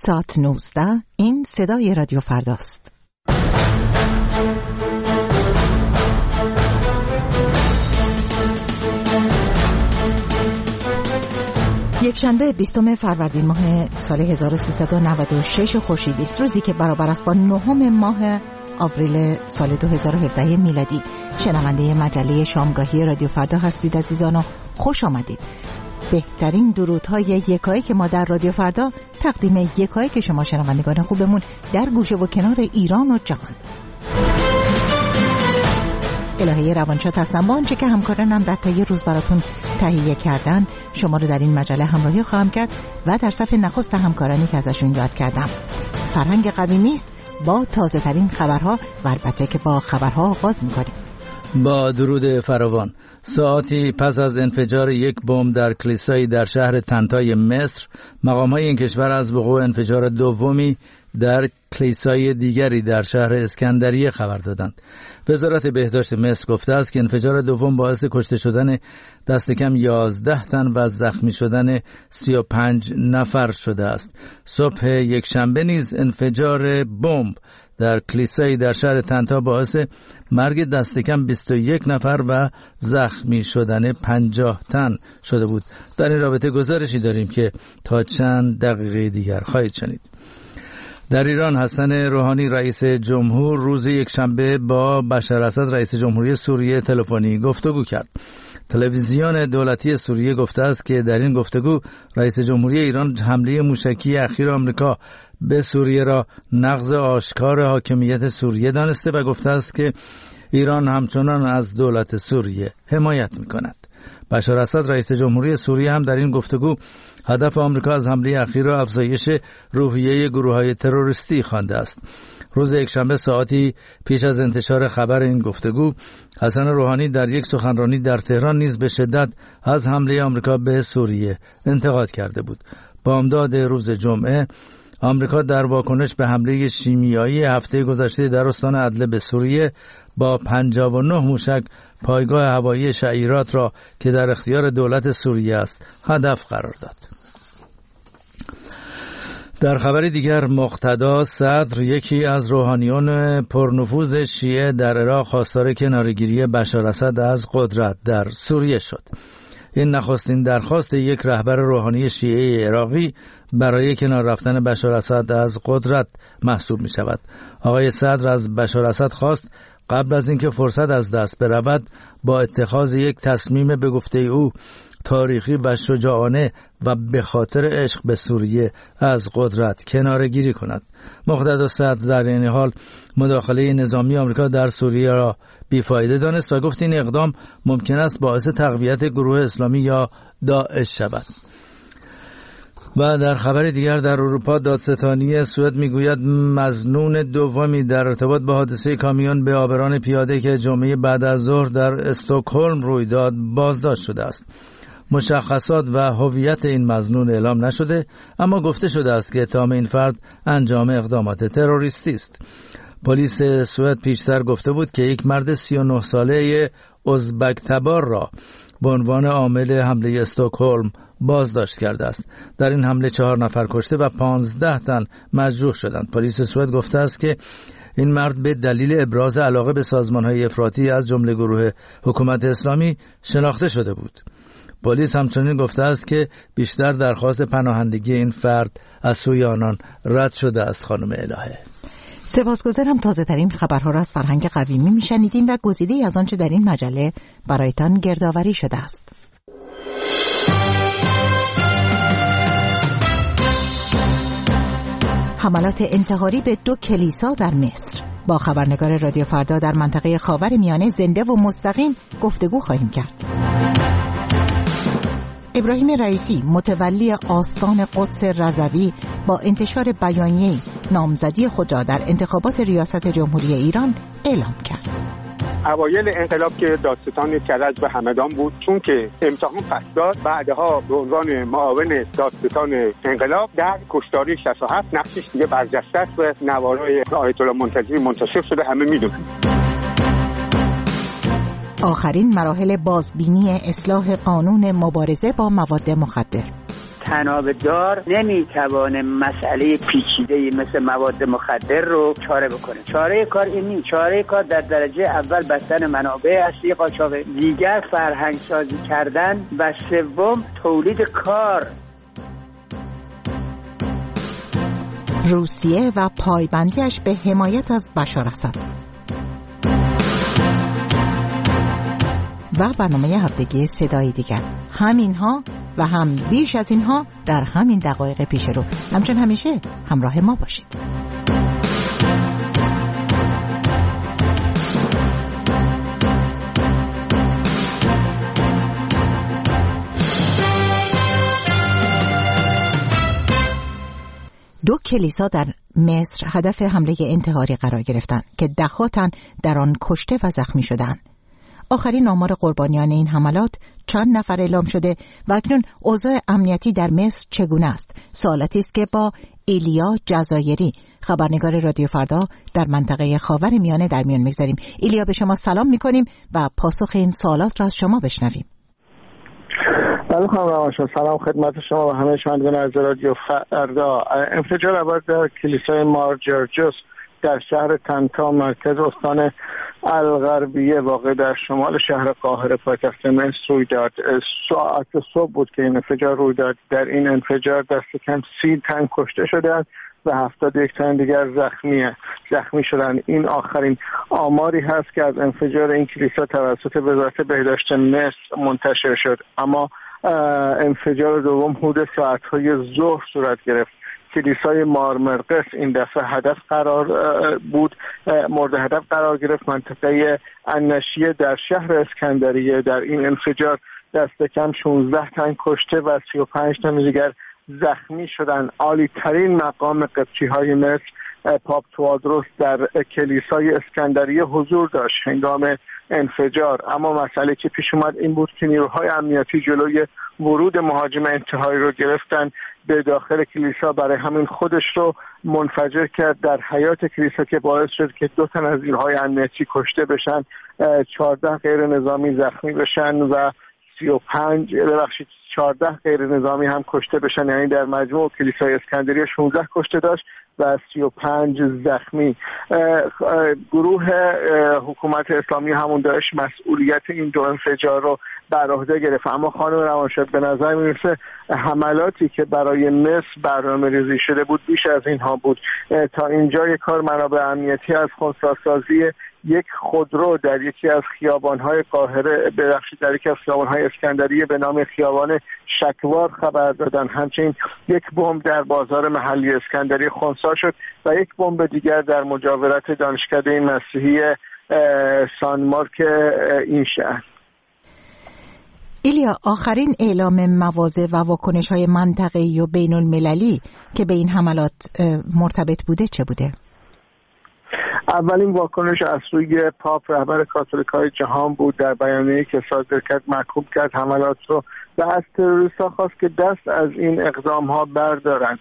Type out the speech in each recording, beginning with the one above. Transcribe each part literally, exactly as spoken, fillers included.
ساعت نوزده. این صدای رادیو فرداست. یک شنبه بیستم فروردین ماه سال هزار و سیصد و نود و شش خورشیدی است، روزی که برابر است با نهم ماه آوریل سال دو هزار و هفده میلادی. شنونده مجله شامگاهی رادیو فردا هستید عزیزان و خوش آمدید. بهترین درودهای یکایی که ما در رادیو فردا تقدیم یکایی که شما شنوندگان خوبمون در گوشه و کنار ایران و جهان. الهه روانشاد هستم، با آنچه که همکارانم در طی روز براتون تهیه کردن شما رو در این مجله همراهی خواهم کرد و در صف نخست همکارانی که ازشون یاد کردم. فرهنگ قوی نیست با تازه ترین خبرها و البته که با خبرها آغاز میکنیم. با درود فراوان. ساعتی پس از انفجار یک بمب در کلیسایی در شهر طنطای مصر، مقام‌های این کشور از وقوع انفجار دومی در کلیسای دیگری در شهر اسکندریه خبر دادند. وزارت بهداشت مصر گفته است که انفجار دوم باعث کشته شدن دست کم یازده تن و زخمی شدن سی و پنج نفر شده است. صبح یک شنبه نیز انفجار بمب در کلیسایی در شهر طنطا باعث مرگ دست کم بیست و یک نفر و زخمی شدن پنجاه تن شده بود. در این رابطه گزارشی داریم که تا چند دقیقه دیگر خواهید شنید. در ایران حسن روحانی رئیس جمهور روز یکشنبه با بشار اسد رئیس جمهوری سوریه تلفنی گفتگو کرد. تلویزیون دولتی سوریه گفته است که در این گفتگو رئیس جمهوری ایران حمله موشکی اخیر آمریکا به سوریه را نقض آشکار حاکمیت سوریه دانسته و گفته است که ایران همچنان از دولت سوریه حمایت می‌کند. بشار اسد رئیس جمهوری سوریه هم در این گفتگو هدف آمریکا از حمله اخیر را افزایش روحیه گروه‌های تروریستی خوانده است. روز یکشنبه ساعتی پیش از انتشار خبر این گفتگو، حسن روحانی در یک سخنرانی در تهران نیز به شدت از حمله آمریکا به سوریه انتقاد کرده بود. بامداد روز جمعه، آمریکا در واکنش به حمله شیمیایی هفته گذشته در استان ادلب به سوریه با پنجاه و نه موشک پایگاه هوایی شعیرات را که در اختیار دولت سوریه است هدف قرار داد. در خبر دیگر، مقتدا صدر یکی از روحانیون پرنفوذ شیعه در عراق خواستار کناره‌گیری بشار اسد از قدرت در سوریه شد. این نخستین درخواست یک رهبر روحانی شیعه عراقی برای کنار رفتن بشار اسد از قدرت محسوب می شود. آقای صدر از بشار اسد خواست قبل از اینکه فرصت از دست برود با اتخاذ یک تصمیم به گفته او تاریخی و شجاعانه و به خاطر عشق به سوریه از قدرت کناره گیری کند. مقتدا صدر در این حال مداخله نظامی آمریکا در سوریه را بیفایده دانست و گفت این اقدام ممکن است باعث تقویت گروه اسلامی یا داعش شود. و در خبر دیگر، در اروپا دادستانی سوئد میگوید مظنون دومی در ارتباط با حادثه کامیون به عابران پیاده که جمعه بعد از ظهر در استکهلم روی داد بازداشت شده است. مشخصات و هویت این مظنون اعلام نشده، اما گفته شده است که اتهام این فرد انجام اقدامات تروریستی است. پلیس سوئد پیشتر گفته بود که یک مرد سی و نه ساله ازبک تبار را به عنوان عامل حمله استکهلم بازداشت کرده است. در این حمله چهار نفر کشته و پانزده تن مجروح شدند. پلیس سوئد گفته است که این مرد به دلیل ابراز علاقه به سازمان‌های افراطی از جمله گروه حکومت اسلامی شناخته شده بود. پلیس همچنین گفته است که بیشتر درخواست پناهندگی این فرد از سوی آنان رد شده است. خانم الهه، سپاسگزارم. تازه ترین خبرها را از فرهنگ قویمی میشنیدیم و گزیده‌ای از آنچه در این مجله برایتان گردآوری شده است. حملات انتحاری به دو کلیسا در مصر. با خبرنگار رادیو فردا در منطقه خاورمیانه زنده و مستقیم گفتگو خواهیم کرد. ابراهیم رئیسی متولی آستان قدس رضوی با انتشار بیانیه‌ای نامزدی خود را در انتخابات ریاست جمهوری ایران اعلام کرد. اوایل انقلاب که دادستان کرج به همدان بود، چون که امتحان پس داد، بعدها به عنوان معاون دادستان انقلاب در کشتاری شصت و هفت نقشش دیگه برجسته است و نوارای آیت الله منتظری منتشر شده، همه میدونن. آخرین مراحل بازبینی اصلاح قانون مبارزه با مواد مخدر. تناب دار نمیتوانه مسئله پیچیده‌ای مثل مواد مخدر رو چاره بکنه. چاره کار این نیست. چاره کار در درجه اول بستن منابع اصلی قاچاق، دیگر فرهنگ سازی کردن و سوم تولید کار. روسیه و پایبندیش به حمایت از بشار اسد. و برنامه هفتگی صدای دیگر. همینها و هم بیش از اینها در همین دقایق پیش رو. همچون همیشه همراه ما باشید. دو کلیسا در مصر هدف حمله انتحاری قرار گرفتند که ده‌ها تن در آن کشته و زخمی شدند. آخرین آمار قربانیان این حملات چند نفر اعلام شده و اکنون اوضاع امنیتی در مصر چگونه است؟ سوالاتی است که با ایلیا جزایری، خبرنگار رادیو فردا در منطقه خاورمیانه در میان میگذاریم. ایلیا، به شما سلام میکنیم و پاسخ این سوالات را از شما بشنویم. بله خانم روانشناس، سلام خدمت شما و همه شنوندگان از رادیو فردا. انفجار اول در کلیسای مار جرجس در شهر طنطا مرکز استان الغربیه واقع در شمال شهر قاهره پایتخت مصر روی داد. ساعت صبح بود که این انفجار روی داد. در این انفجار دست کم سی تن کشته شدند و هفتاد و یک تن دیگر زخمی زخمی شدند. این آخرین آماری هست که از انفجار این کلیسا توسط وزارت بهداشت مصر منتشر شد. اما انفجار دوم حدود ساعت‌های ظهر صورت گرفت. کلیسای مارمرقس این دفعه هدف قرار بود مورد هدف قرار گرفت. منطقه النشیه در شهر اسکندریه در این انفجار دست کم شانزده تن کشته و سی و پنج تن دیگر زخمی شدند. عالی ترین مقام قبطی های مصر پاپ توادروس در کلیسای اسکندریه حضور داشت هنگام انفجار. اما مسئله که پیش اومد این بود که نیروهای امنیتی جلوی ورود مهاجم انتحاری رو گرفتن به داخل کلیسا، برای همین خودش رو منفجر کرد در حیاط کلیسا که باعث شد که دو تن از نیروهای امنیتی کشته بشن، چهارده غیر نظامی زخمی بشن و سی و پنج ببخشید چهارده غیر نظامی هم کشته بشن. یعنی در مجموع کلیسای اسکندریه شانزده کشته داشت و سی و پنج زخمی. گروه حکومت اسلامی همون داعش مسئولیت این دو انفجار رو بر عهده گرفت. اما خانم روانشناس به نظر میرسه حملاتی که برای مصر برنامه‌ریزی شده بود بیش از اینها بود. تا اینجا کار منابع امنیتی از خودسازی یک خودرو در یکی از خیابان‌های قاهره ببخشید در یکی از خیابان‌های اسکندریه به نام خیابان شکوار خبر دادن. همچنین یک بمب در بازار محلی اسکندریه خنثی شد و یک بمب دیگر در مجاورت دانشکده مسیحی سانمارک این شهر. ایلیا، آخرین اعلام مواضع و واکنش‌های منطقه‌ای و بین‌المللی که به این حملات مرتبط بوده چه بوده؟ اولین واکنش از سوی پاپ رهبر کاتولیک‌های جهان بود. در بیانیه‌ای که صادر کرد محکوم کرد حملات رو و از تروریست‌ها خواست که دست از این اقدام‌ها بردارن.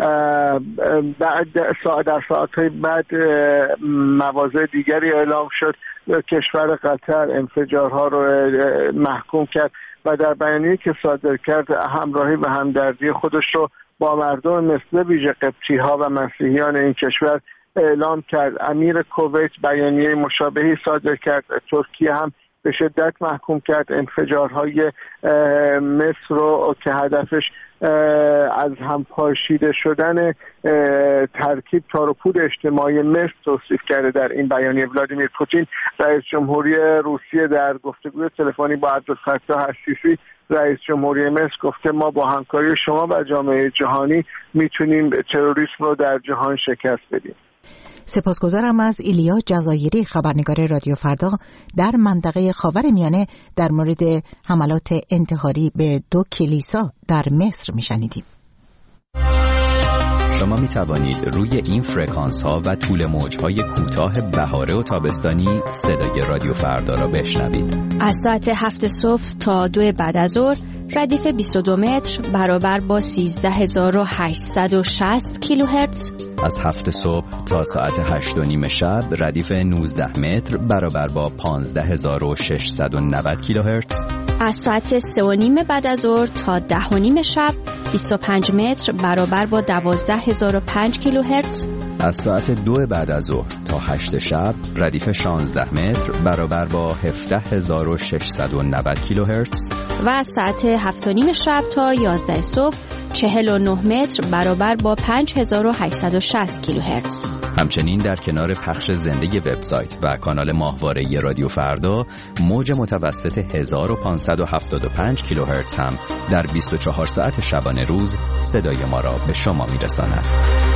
بعد در ساعت‌های بعد مواضع دیگری اعلام شد. کشور قطر انفجارها رو محکوم کرد و در بیانیه‌ای که صادر کرد همراهی و همدردی خودش رو با مردم مثل ویژه قبطی‌ها و مسیحیان این کشور اعلام کرد. امیر کویت بیانیه مشابهی صادر کرد. ترکیه هم به شدت محکوم کرد انفجارهای مصر رو که هدفش از هم پاشیده شدن ترکیب تار و پود اجتماعی مصر توصیف کرده. در این بیانیه ولادیمیر پوتین رئیس جمهوری روسیه در گفتگوی تلفنی با عبدالفتاح السیسی رئیس جمهوری مصر گفته ما با همکاری شما و جامعه جهانی میتونیم تروریسم رو در جهان شکست بدیم. سپاسگزارم از ایلیا جزایری، خبرنگار رادیو فردا در منطقه خاورمیانه در مورد حملات انتحاری به دو کلیسا در مصر میشنیدیم. شما می توانید روی این فرکانس ها و طول موج های کوتاه بهاره و تابستانی صدای رادیو فردا را بشنوید. از ساعت هفت صبح تا دو بعد از ظهر ردیف بیست و دو متر برابر با سیزده هزار و هشتصد و شصت کیلوهرتز. از هفت صبح تا ساعت هشت و نیم شب ردیف نوزده متر برابر با پانزده هزار و ششصد و نود کیلوهرتز. از ساعت سه و نیم بعد از ظهر تا ده و نیم شب بیست و پنج متر برابر با دوازده هزار و پنج کیلوهرتز. از ساعت دو بعد از ظهر تا هشت شب ردیف شانزده متر برابر با هفده هزار و ششصد و نود کیلوهرتز و از ساعت هفت و نیم شب تا یازده صبح چهل و نه متر برابر با پنج هزار و هشتصد و شصت کیلوهرتز. همچنین در کنار پخش زنده وبسایت و کانال ماهواره رادیو فردا، موج متوسط هزار و پانصد و هفتاد و پنج کیلوهرتز هم در بیست و چهار ساعت شبانه روز صدای ما را به شما میرساند.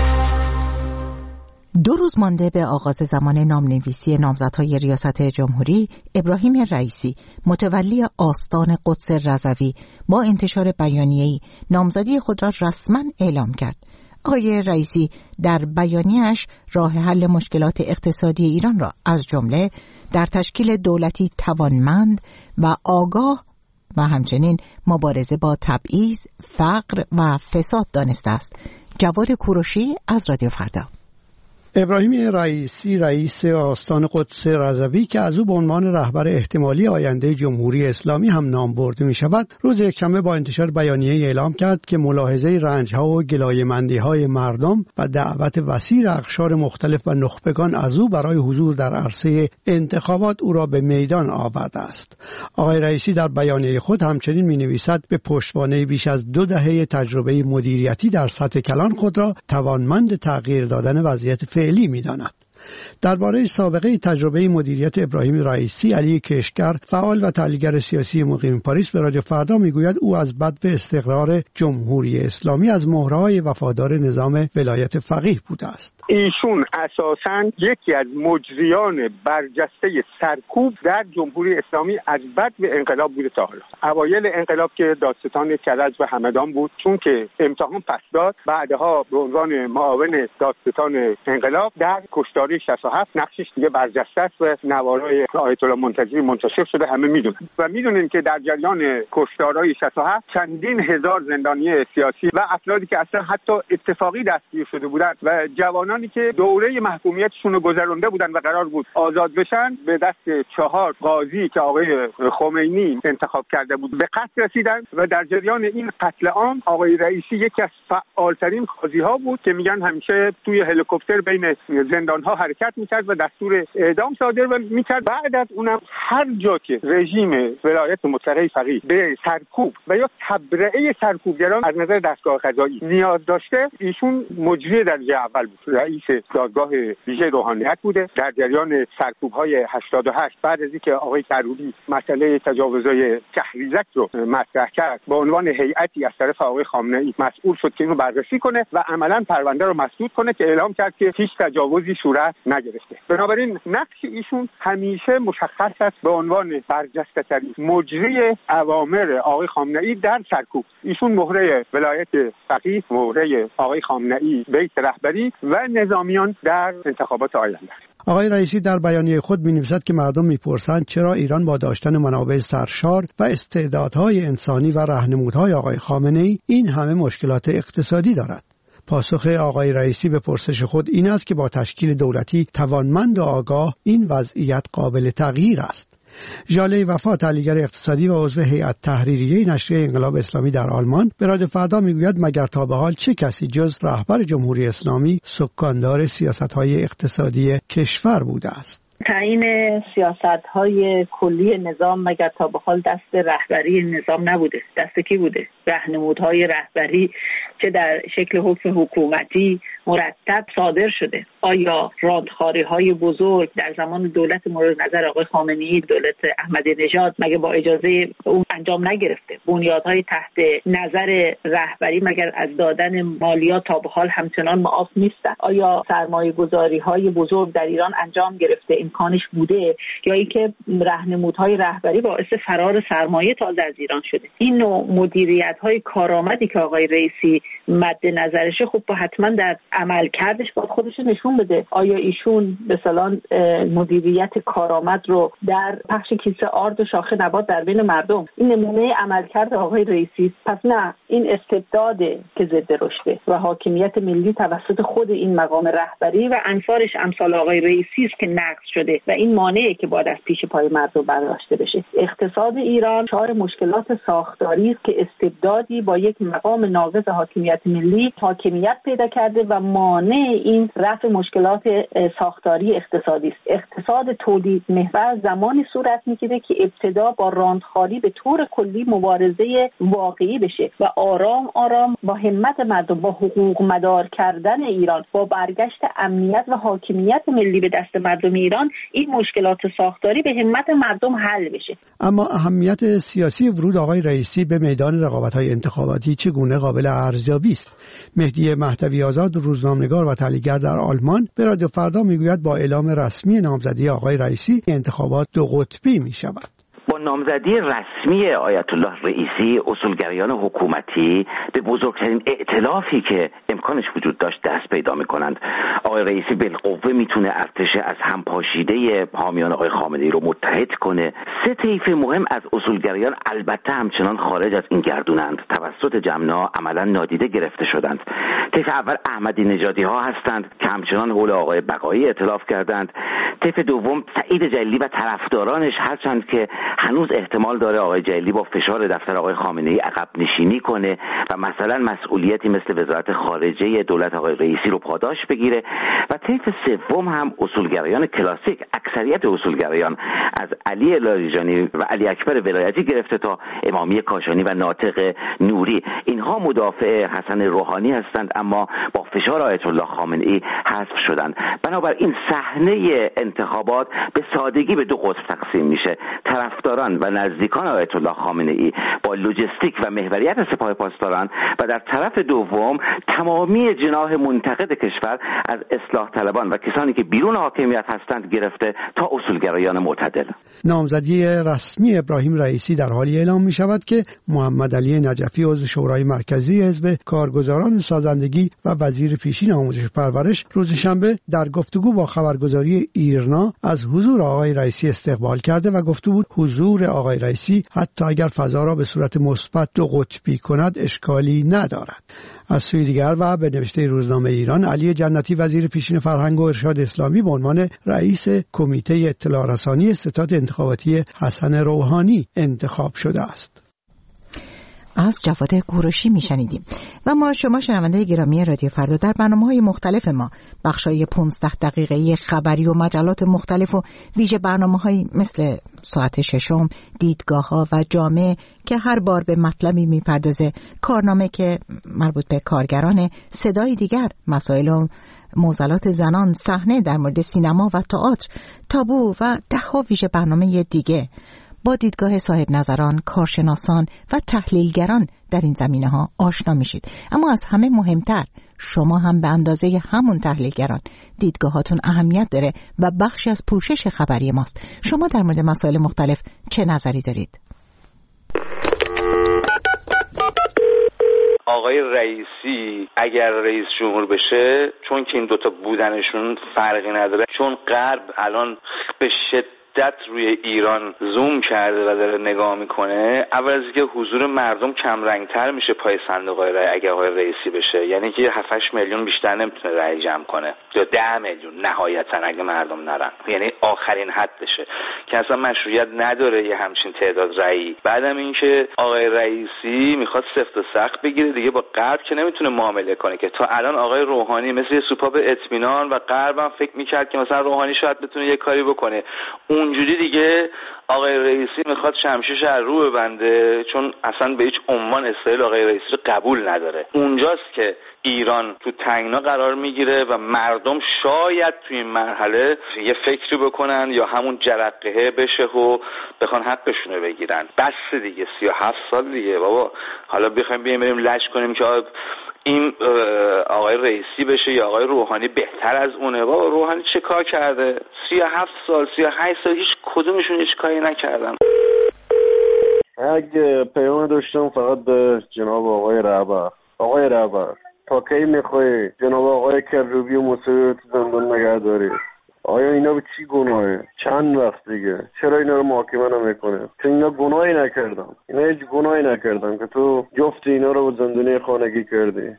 دو روز مانده به آغاز زمان نامنویسی نامزدهای ریاست جمهوری، ابراهیم رئیسی متولی آستان قدس رضوی با انتشار بیانیه‌ای نامزدی خود را رسما اعلام کرد. آقای رئیسی در بیانیه‌اش راه حل مشکلات اقتصادی ایران را از جمله در تشکیل دولتی توانمند و آگاه و همچنین مبارزه با تبعیض، فقر و فساد دانسته است. جواد کوروشی از رادیو فردا. ابراهیم رئیسی رئیس آستان قدس رضوی که از او به عنوان رهبر احتمالی آینده جمهوری اسلامی هم نام برده می شود، روز یکشنبه با انتشار بیانیه اعلام کرد که ملاحظه رنج‌ها و گلایه‌مندی‌های مردم و دعوت وسیع اقشار مختلف و نخبگان از او برای حضور در عرصه انتخابات او را به میدان آورده است. آقای رئیسی در بیانیه خود همچنین می‌نویسد به پشتوانه بیش از دو دهه تجربه مدیریتی در سطح کلان خود را توانمند تغییر دادن وضعیت فعلی می‌داند. درباره سابقه تجربه مدیریت ابراهیم رئیسی، علی کشگر، فعال و تحلیلگر سیاسی مقیم پاریس، به رادیو فردا میگوید او از بدو استقرار جمهوری اسلامی از مهره‌های وفادار نظام ولایت فقیه بوده است. ایشون اساساً یکی از مجریان برجسته سرکوب در جمهوری اسلامی از بدو انقلاب بوده تا حالا. اوایل انقلاب که دادستان کرج و همدان بود، چون که امتحان پس داد، بعدها به عنوان معاون دادستان انقلاب در کشتاری شصت و هفت نقشش دیگه برجسته است و نوارای آیت الله منتظری منتشر شده، همه میدونن و میدونین که در جریان کشتارهای شصت و هفت چندین هزار زندانی سیاسی و افرادی که اصلا حتی اتفاقی دستگیر شده بودند و جوانانی که دوره محکومیتشون رو گذرونده بودن و قرار بود آزاد بشن، به دست چهار قاضی که آقای خمینی انتخاب کرده بود به قتل رسیدن و در جریان این قتل عام آقای رئیسی یکی از فعالترین قاضی‌ها بود که میگن همیشه توی هلیکوپتر بین زندان‌ها حرکت میکرد و دستور اعدام صادر میکرد. بعد از اونم هر جا که رژیم ولایت مطلقه فقیه به سرکوب و یا تبرئه سرکوبگران از نظر دستگاه قضایی نیاز داشته، ایشون مجری درجه اول بود. رئیس دادگاه ویژه روحانیت بوده. در جریان سرکوب‌های هشتاد و هشت بعد از اینکه آقای کرودی مسئله تجاوزهای تحریزک رو مطرح کرد، به عنوان هیئتی از طرف آقای خامنه‌ای مسئول شد که اینو بررسی کنه و عملاً پرونده رو مسدود کنه که اعلام کرد که هیچ تجاوزی صورت نگرفته. بنابراین نقش ایشون همیشه مشخص است به عنوان برجسته‌ترین مجری اوامر آقای خامنه‌ای در سرکوب. ایشون مهره ولایت فقیه، مهره آقای خامنه‌ای بیت رهبری و نظامیان در انتخابات آینده. آقای رئیسی در بیانیه خود می‌نویسد که مردم می‌پرسند چرا ایران با داشتن منابع سرشار و استعدادهای انسانی و راهنمودهای آقای خامنه‌ای این همه مشکلات اقتصادی دارد. پاسخ آقای رئیسی به پرسش خود این است که با تشکیل دولتی توانمند و آگاه این وضعیت قابل تغییر است. ژاله وفا، تحلیلگر اقتصادی و عضو هیئت تحریریه نشریه انقلاب اسلامی در آلمان، به رادیو فردا میگوید مگر تا به حال چه کسی جز رهبر جمهوری اسلامی سکاندار سیاست‌های اقتصادی کشور بوده است؟ تعیین سیاست‌های کلی نظام مگر تا به حال دست رهبری نظام نبوده؟ دست کی بوده؟ راهنمودهای رهبری چه در شکل حکم حکومتی مرتب صادر شده. آیا راندخاری‌های بزرگ در زمان دولت مورد نظر آقای خامنه‌ای، دولت احمدی نژاد، مگه با اجازه اون انجام نگرفته؟ بنیادهای تحت نظر رهبری مگر از دادن مالیات تا به حال همچنان معاف نیستند؟ آیا سرمایه‌گذاری‌های بزرگ در ایران انجام گرفته؟ امکانش بوده؟ یا اینکه راهنمودهای رهبری باعث فرار سرمایه تازه از ایران شده؟ این نوع مدیریت‌های کارآمدی که آقای رئیسی مد نظرشه خب حتما در عملکردش باید خودش نشون بده. آیا ایشون به اصطلاح مدیریت کارآمد رو در پخش کیسه آرد و شاخه نبات در بین مردم، این نمونه عملکرد آقای رئیسی. پس نه، این استبداده که ضد رشده و حاکمیت ملی توسط خود این مقام رهبری و انصارش امثال آقای رئیسی است که نقض شده و این مانعه که باید از پیش پای مردم برداشته بشه. اقتصاد ایران شامل مشکلات ساختاری است که استبدادی با یک مقام ناقض حاکمیت ملی حاکمیت پیدا کرده و مانع این رفع مشکلات ساختاری اقتصادی است. اقتصاد تولید محور زمانی صورت میگیره که ابتدا با راندخاری به طور کلی مبارزه واقعی بشه و آرام آرام با همت مردم، با حقوق مدار کردن ایران، با برگشت امنیت و حاکمیت ملی به دست مردم ایران، این مشکلات ساختاری به همت مردم حل بشه. اما اهمیت سیاسی ورود آقای رئیسی به میدان رقابت‌های انتخاباتی چگونه قابل ارزیابی است؟ مهدی مهدوی آزاد، روزنامه‌نگار و تحلیلگر در آلمان، به رادیو فردا میگوید با اعلام رسمی نامزدی آقای رئیسی انتخابات دو قطبی می‌شود. با نامزدی رسمی آیت الله رئیسی، اصولگرایان حکومتی به بزرگترین ائتلافی که امکانش وجود داشت دست پیدا می‌کنند. آقای رئیسی بالقوه میتونه ارتش از هم پاشیده حامیان آقای خامنه‌ای رو متحد کنه. سه طیف مهم از اصولگرایان البته همچنان خارج از این گردونند، توسط جمنا عملاً نادیده گرفته شدند. طیف اول احمدی نژادی ها هستند که همچنان حول آقای بقایی ائتلاف کردند. طیف دوم سعید جلیلی و طرفدارانش، هرچند که هنوز احتمال داره آقای جلیلی با فشار دفتر آقای خامنه‌ای عقب نشینی کنه و مثلا مسئولیتی مثل وزارت خارجه دولت آقای رئیسی رو پاداش بگیره. و طیف سوم هم اصولگرایان کلاسیک، اکثریت اصولگرایان از علی لاریجانی و علی اکبر ولایتی گرفته تا امامی کاشانی و ناطق نوری، اینها مدافع حسن روحانی هستند اما با فشار آیت الله خامنه‌ای حذف شدند. بنابراین صحنه انتخابات به سادگی به دو قطب تقسیم میشه. طرفداران و نزدیکان آیت الله خامنه‌ای با لوجستیک و محوریت سپاه پاسداران و در طرف دوم تمامی جناح منتقد کشور از اصلاح طلبان و کسانی که بیرون حاکمیت هستند گرفته تا اصولگرایان معتدل. نامزدی رسمی ابراهیم رئیسی در حالی اعلام می شود که محمد علی نجفی عضو شورای مرکزی حزب کارگزاران سازندگی و وزیر پیشین آموزش پرورش روز شنبه در گفتگو با خبرگزاری ایرنا از حضور آقای رئیسی استقبال کرده و گفته بود حضور آقای رئیسی حتی اگر فضا را به صورت مثبت دو قطبی کند اشکالی ندارد. از سوی دیگر و به نوشته روزنامه ایران، علی جنتی وزیر پیشین فرهنگ و ارشاد اسلامی به عنوان رئیس کمیته اطلاع رسانی ستاد انتخاباتی حسن روحانی انتخاب شده است. از جواد گروشی میشنیدیم. و ما شما شنونده گرامی رادیو فردا در برنامه‌های مختلف ما، بخشای پانزده دقیقه‌ای خبری و مجلات مختلف و ویژه برنامه‌هایی مثل ساعت ششم، دیدگاه‌ها و جامعه که هر بار به مطلبی میپردازه، کارنامه که مربوط به کارگران، صدای دیگر، مسائل و معضلات زنان، صحنه در مورد سینما و تئاتر، تابو و ده‌ها ویژه برنامه دیگه با دیدگاه صاحب نظران، کارشناسان و تحلیلگران در این زمینه‌ها آشنا میشید. اما از همه مهمتر، شما هم به اندازه همون تحلیلگران دیدگاهاتون اهمیت داره و بخشی از پوشش خبری ماست. شما در مورد مسائل مختلف چه نظری دارید؟ آقای رئیسی اگر رئیس جمهور بشه، چون که این دوتا بودنشون فرقی نداره، چون غرب الان به شدت روی ایران زوم کرده و داره نگاه میکنه، اول از اینکه حضور مردم کم رنگتر میشه پای صندوق‌های رای اگر آقای رئیسی بشه، یعنی که هفت هشت میلیون بیشتر نمیتونه رای جمع کنه یا ده میلیون نهایتا اگه مردم نرن، یعنی آخرین حدشه که اصلا مشروعیت نداره یه همچین تعداد رایی. بعدم اینکه آقای رئیسی میخواد سفت و سخت بگیره دیگه، با غرب که نمیتونه معامله کنه که تا الان آقای روحانی مثل یه سوپاپ اطمینان و غرب هم فکر میکرد که مثلا روحانی شاید بتونه یه کاری بکنه، اونجوری دیگه آقای رئیسی میخواد شمشیرش از رو ببنده، چون اصلا به هیچ عنوان استایل آقای رئیسی رو قبول نداره. اونجاست که ایران تو تنگنا قرار میگیره و مردم شاید تو این مرحله یه فکری بکنن یا همون جرقه بشه و بخوان حقشون رو بگیرن. بس دیگه سی و هفت سال دیگه بابا، حالا بخوایم بیایم بریم لج کنیم که این آقای رئیسی بشه یا آقای روحانی بهتر از اونه. بابا روحانی چه کار کرده؟ سی و هفت سال سی و هشت سال هیچ کدومشون هیچ کاری نکردن. اگه پیام داشتم فقط به جناب آقای رهبر. آقای رهبر تا کی میخوای جناب آقای کروبی و موسوی تو زندان نگه داری؟ آیا اینا به چی گناهه؟ چند وقت دیگه چرا اینا رو محاکمه نمیکنه؟ چون اینا گناهی نکردن، اینا هیچ گناهی نکردن که تو جفت اینا رو به زندانی خانگی کردی.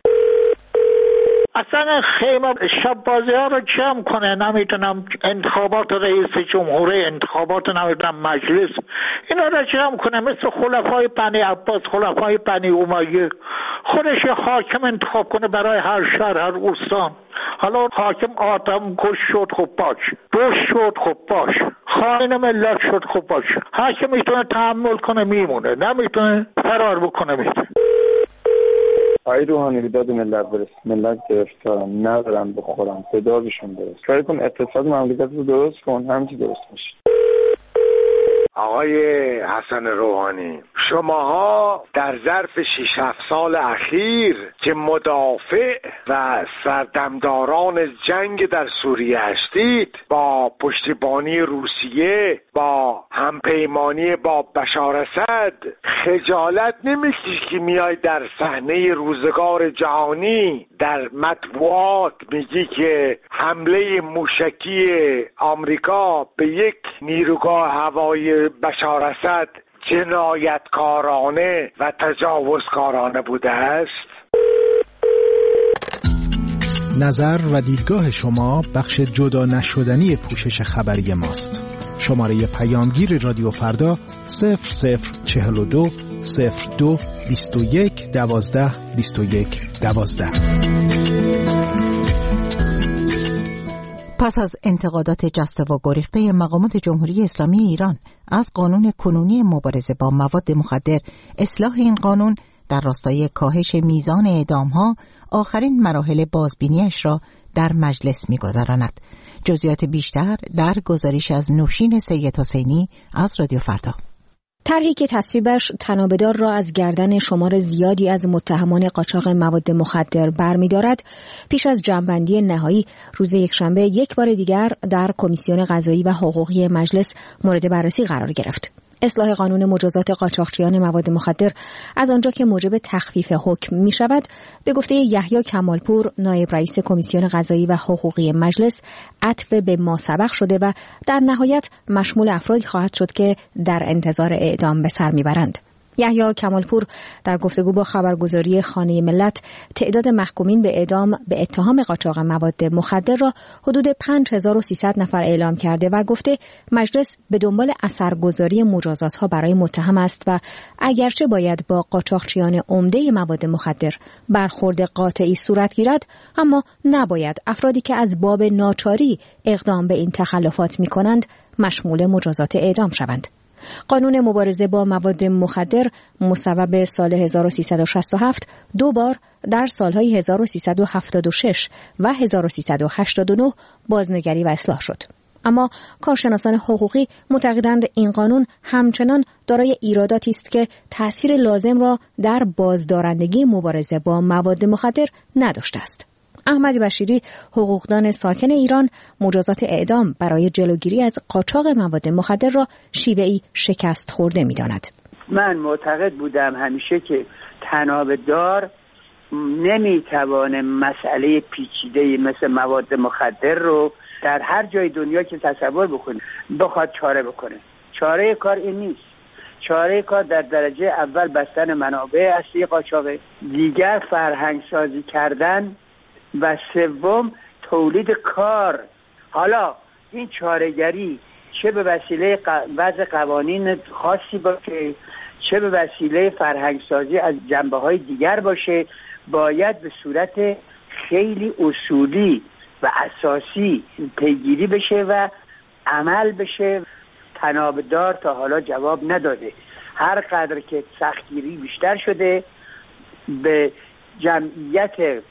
اصلا خیمه شب بازی ها رو جمع کنه، نمیتونم انتخابات رئیس جمهوری، انتخابات نمیتونم مجلس، اینا رو جمع کنه مثل خلفای بنی عباس، خلفای بنی امیه، خودش حاکم انتخاب کنه برای هر شهر، هر استان. حالا حاکم آدم کش شد خب باش، دوش شد خب باش، خائن ملت شد خب باش، حاکم میتونه تحمل کنه میمونه، نمیتونه فرار بکنه میتونه. آی روحانی داد ملت برس، ملت گرفتارن ندارن بخورن، صدا بهشون برس، کاری کن اقتصاد مملکت رو درست کن، همچی درست میشه. آقای حسن روحانی، شماها در ظرف شش هفت سال اخیر که مدافع و سردمداران جنگ در سوریه هستید، با پشتیبانی روسیه، با همپیمانی با بشار اسد، خجالت نمیکشید که میای در صحنه روزگار جهانی در مطبوعات میگی که حمله موشکی آمریکا به یک نیروگاه هوایی بشار اسد جنایتکارانه و تجاوزکارانه بوده است؟ نظر و دیدگاه شما بخش جدا نشدنی پوشش خبری ماست. شماره پیامگیر رادیو فردا صفر صفر چهل و دو صفر دو بیست و یک دوازده بیست و یک دوازده. پس از انتقادات جسته و گریخته مقامات جمهوری اسلامی ایران از قانون کنونی مبارزه با مواد مخدر، اصلاح این قانون در راستای کاهش میزان اعدام‌ها آخرین مراحل بازبینیش را در مجلس می‌گذراند. جزئیات بیشتر در گزارش از نوشین سید حسینی از رادیو فردا. طرحی که تصویبش تنابدار را از گردن شمار زیادی از متهمان قاچاق مواد مخدر برمی‌دارد، پیش از جمع‌بندی نهایی روز یکشنبه یک بار دیگر در کمیسیون قضایی و حقوقی مجلس مورد بررسی قرار گرفت. اصلاح قانون مجازات قاچاقچیان مواد مخدر از آنجا که موجب تخفیف حکم می شود، به گفته یحیی کمالپور نایب رئیس کمیسیون قضایی و حقوقی مجلس، عطف به ما سبق شده و در نهایت مشمول افرادی خواهد شد که در انتظار اعدام به سر می برند. یحیی کمالپور در گفتگو با خبرگزاری خانه ملت تعداد محکومین به اعدام به اتهام قاچاق مواد مخدر را حدود پنج هزار و سیصد نفر اعلام کرده و گفته مجلس به دنبال اثرگذاری مجازات‌ها برای متهم است و اگرچه باید با قاچاقچیان عمده مواد مخدر برخورد قاطعی صورت گیرد، اما نباید افرادی که از باب ناچاری اقدام به این تخلفات می‌کنند مشمول مجازات اعدام شوند. قانون مبارزه با مواد مخدر مصوب سال هزار و سیصد و شصت و هفت دو بار در سالهای هزار و سیصد و هفتاد و شش و هزار و سیصد و هشتاد و نه بازنگری و اصلاح شد. اما کارشناسان حقوقی معتقدند این قانون همچنان دارای ایراداتی است که تأثیر لازم را در بازدارندگی مبارزه با مواد مخدر نداشته است. احمد بشیری، حقوقدان ساکن ایران، مجازات اعدام برای جلوگیری از قاچاق مواد مخدر را شیوه‌ای شکست خورده می‌داند. من معتقد بودم همیشه که تنابدار نمیتوانه مسئله پیچیده مثل مواد مخدر رو در هر جای دنیا که تصور بکنه بخواد چاره بکنه. چاره کار این نیست. چاره کار در درجه اول بستن منابع اصلی قاچاقه، دیگر فرهنگ سازی کردن و سوم تولید کار. حالا این چاره‌گری چه به وسیله وضع قوانین خاصی باشه، چه به وسیله فرهنگ سازی از جنبه‌های دیگر باشه، باید به صورت خیلی اصولی و اساسی پیگیری بشه و عمل بشه. تنابدار تا حالا جواب نداده. هر قدر که سختگیری بیشتر شده، به جمعیت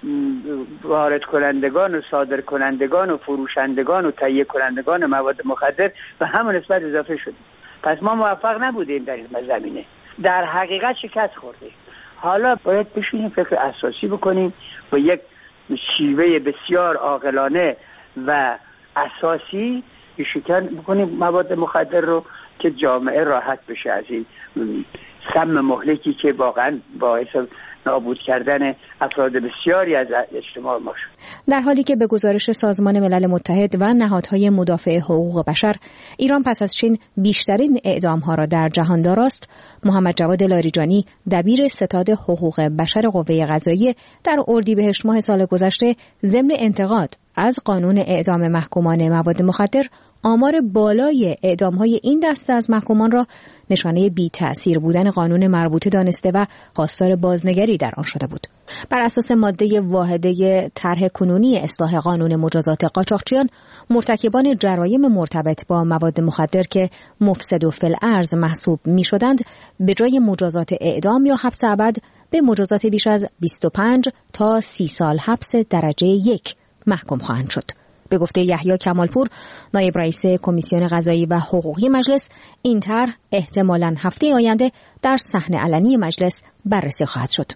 وارد کنندگان و صادر کنندگان و فروشندگان و تهیه کنندگان مواد مخدر به همون نسبت اضافه شده. پس ما موفق نبودیم در این زمینه. در حقیقت شکست خورده. حالا باید بشینیم فکر اساسی بکنیم و یک شیوه بسیار عاقلانه و اساسی شکن بکنیم مواد مخدر رو که جامعه راحت بشه از این سم مهلکی که واقعا باعث نابود کردن افراد بسیاری از اجتماع ما شد. در حالی که به گزارش سازمان ملل متحد و نهادهای مدافع حقوق بشر ایران پس از چین بیشترین اعدام‌ها را در جهان داراست، محمد جواد لاریجانی دبیر ستاد حقوق بشر قوه قضاییه در اردیبهشت ماه سال گذشته ضمن انتقاد از قانون اعدام محکومان مواد مخدر آمار بالای اعدام‌های این دسته از محکومان را نشانه بی‌تأثیر بودن قانون مربوطه دانسته و خواستار بازنگری در آن شده بود. بر اساس ماده واحده طرح کنونی اصلاح قانون مجازات قاچاقچیان، مرتکبان جرایم مرتبط با مواد مخدر که مفسد و فی‌الارض محسوب می‌شدند، به جای مجازات اعدام یا حبس ابد به مجازات بیش از بیست و پنج تا سی سال حبس درجه یک محکوم خواهند شد. به گفته یحیی کمالپور، نایب رئیس کمیسیون قضایی و حقوقی مجلس، این طرح احتمالاً هفته آینده در صحن علنی مجلس بررسی خواهد شد.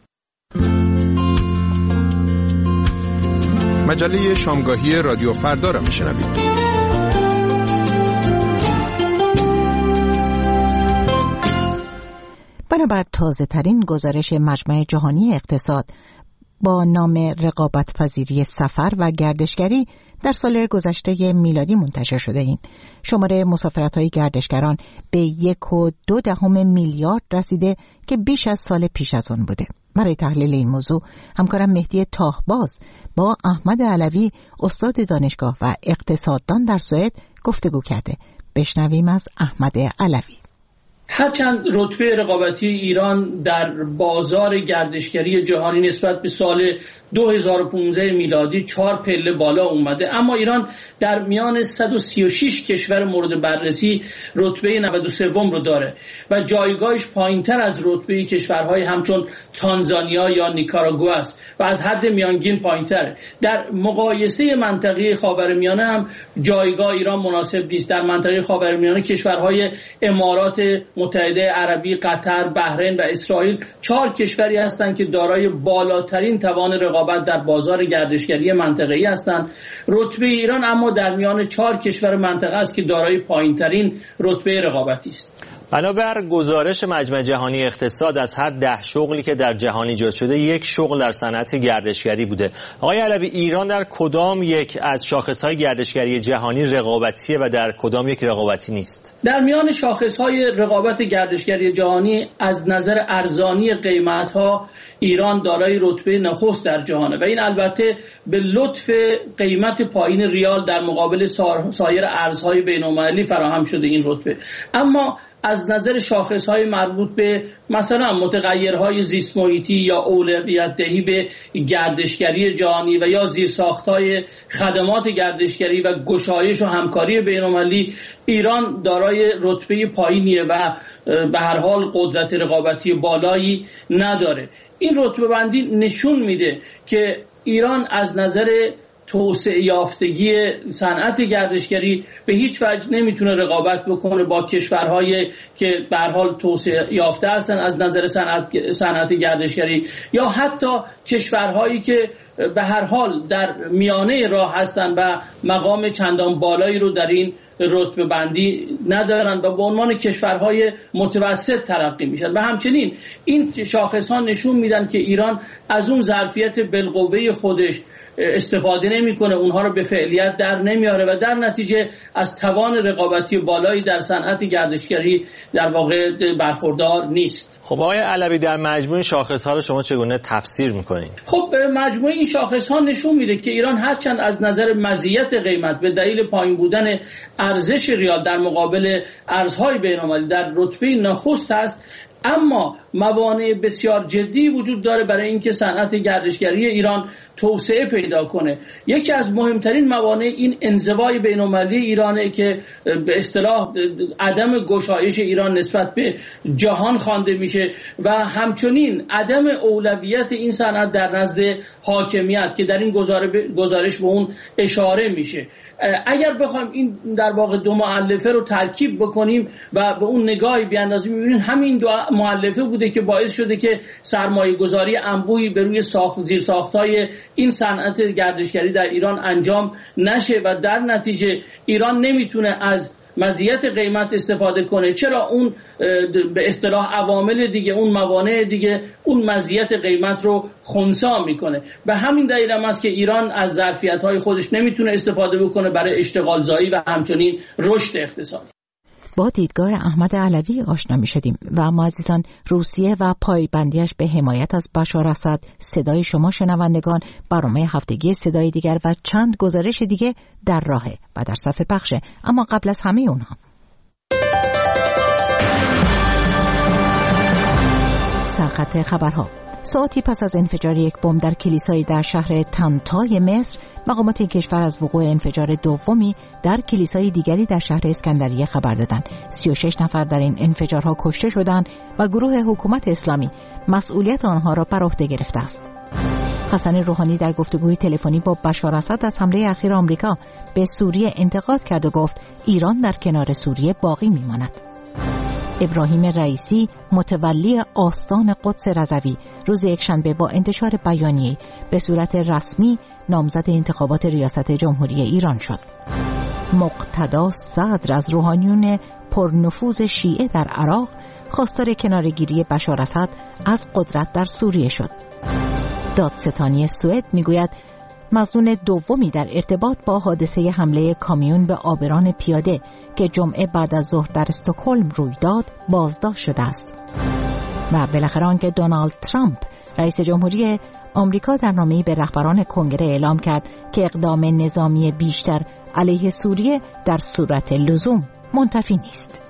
مجله شامگاهی رادیو فردا را میشنوید. بنابر تازه ترین گزارش مجمع جهانی اقتصاد با نام رقابت‌پذیری سفر و گردشگری در سال گذشته میلادی منتشر شده، این شماره مسافرت‌های گردشگران به یک و دو دهم میلیارد رسیده که بیش از سال پیش از آن بوده. برای تحلیل این موضوع همکارم مهدی تاهباز با احمد علوی استاد دانشگاه و اقتصاددان در سوئد گفتگو کرده. بشنویم از احمد علوی. هرچند رتبه رقابتی ایران در بازار گردشگری جهانی نسبت به سال دو هزار و پانزده میلادی چهار پله بالا اومده، اما ایران در میان صد و سی و شش کشور مورد بررسی رتبه نود و سه رو داره و جایگاهش پایینتر از رتبه کشورهای همچون تانزانیا یا نیکاراگوئه است و از حد میانگین پایینتره. در مقایسه منطقه خاورمیانه هم جایگاه ایران مناسب نیست. در منطقه خاورمیانه کشورهای امارات متحده عربی، قطر، بحرین و اسرائیل چهار کشوری هستند که دارای بالاترین توان رقابت در بازار گردشگری منطقه‌ای هستند. رتبه ایران اما در میان چهار کشور منطقه است که دارای پایینترین رتبه رقابتی است. بنابر گزارش مجمع جهانی اقتصاد، از هر ده شغلی که در جهان ایجاد شده یک شغل در صنعت گردشگری بوده. آقای علوی، ایران در کدام یک از شاخص‌های گردشگری جهانی رقابتیه و در کدام یک رقابتی نیست؟ در میان شاخص‌های رقابت گردشگری جهانی از نظر ارزانی قیمت‌ها ایران دارای رتبه نخست در جهانه و این البته به لطف قیمت پایین ریال در مقابل سایر ارزهای بین‌المللی فراهم شده این رتبه. اما از نظر شاخص‌های مربوط به مثلا متغیرهای زیست محیطی یا اولویت دهی به گردشگری جهانی و یا زیرساخت‌های خدمات گردشگری و گشایش و همکاری بین‌المللی، ایران دارای رتبه پایینیه و به هر حال قدرت رقابتی بالایی نداره. این رتبه بندی نشون میده که ایران از نظر توسعه یافتگی صنعت گردشگری به هیچ وجه نمیتونه رقابت بکنه با کشورهایی که به هر حال توسعه یافته هستن از نظر صنعت صنعت گردشگری یا حتی کشورهایی که به هر حال در میانه راه هستن و مقام چندان بالایی رو در این رتبه بندی ندارن و به عنوان کشورهای متوسط تلقی میشن و همچنین این شاخص‌ها نشون میدن که ایران از اون ظرفیت بالقوه خودش استفاده نمیکنه، اونها رو به فعلیت در نمیاره و در نتیجه از توان رقابتی بالایی در صنعت گردشگری در واقع برخوردار نیست. خب آقای علوی، در مجموع شاخص‌ها رو شما چگونه تفسیر میکنین؟ خب مجموع این شاخص‌ها نشون میده که ایران هرچند از نظر مزیت قیمت به دلیل پایین بودن ارزش ریال در مقابل ارزهای بین‌المللی در رتبه نخست است، اما موانع بسیار جدی وجود داره برای اینکه صنعت گردشگری ایران توسعه پیدا کنه. یکی از مهمترین موانع این انزوای بین‌المللی ایرانه که به اصطلاح عدم گشایش ایران نسبت به جهان خوانده میشه و همچنین عدم اولویت این صنعت در نزد حاکمیت که در این گزارش به اون اشاره میشه. اگر بخوایم این در واقع دو مؤلفه رو ترکیب بکنیم و به اون نگاهی بیاندازیم، می‌بینیم همین دو مؤلفه بوده که باعث شده که سرمایه گذاری انبوهی به روی ساخت زیر ساختای این صنعت گردشگری در ایران انجام نشه و در نتیجه ایران نمیتونه از مزیت قیمت استفاده کنه، چرا اون به اصطلاح عوامل دیگه، اون موانع دیگه اون مزیت قیمت رو خنثی میکنه. به همین دلیل هم است که ایران از ظرفیت‌های خودش نمیتونه استفاده بکنه برای اشتغال زایی و همچنین رشد اقتصادی. با دیدگاه احمد علوی آشنا می شدیم و اما عزیزان، روسیه و پایبندیش به حمایت از بشار اسد، صدای شما شنوندگان، برنامه هفتگی صدای دیگر و چند گزارش دیگه در راهه و در صفحه پخشه. اما قبل از همه اونها سرخط خبرها. ساعتی پس از انفجار یک بمب در کلیسایی در شهر تانتای مصر، مقامات این کشور از وقوع انفجار دومی در کلیسای دیگری در شهر اسکندریه خبر دادند. سی و شش نفر در این انفجارها کشته شدند و گروه حکومت اسلامی مسئولیت آنها را بر عهده گرفته است. حسن روحانی در گفتگوی تلفنی با بشار اسد از حمله اخیر آمریکا به سوریه انتقاد کرد و گفت ایران در کنار سوریه باقی میماند. ابراهیم رئیسی متولی آستان قدس رضوی روز یکشنبه با انتشار بیانیه‌ای به صورت رسمی نامزد انتخابات ریاست جمهوری ایران شد. مقتدا صدر از روحانیون پرنفوذ شیعه در عراق خواستار کناره‌گیری بشار اسد از قدرت در سوریه شد. دادستانی سوئد میگوید مظنون دومی در ارتباط با حادثه حمله کامیون به عابران پیاده که جمعه بعد از ظهر در استکهلم روی داد بازداشت شده است. و بالاخره آنکه دونالد ترامپ رئیس جمهوری آمریکا در نامه‌ای به رهبران کنگره اعلام کرد که اقدام نظامی بیشتر علیه سوریه در صورت لزوم منتفی نیست.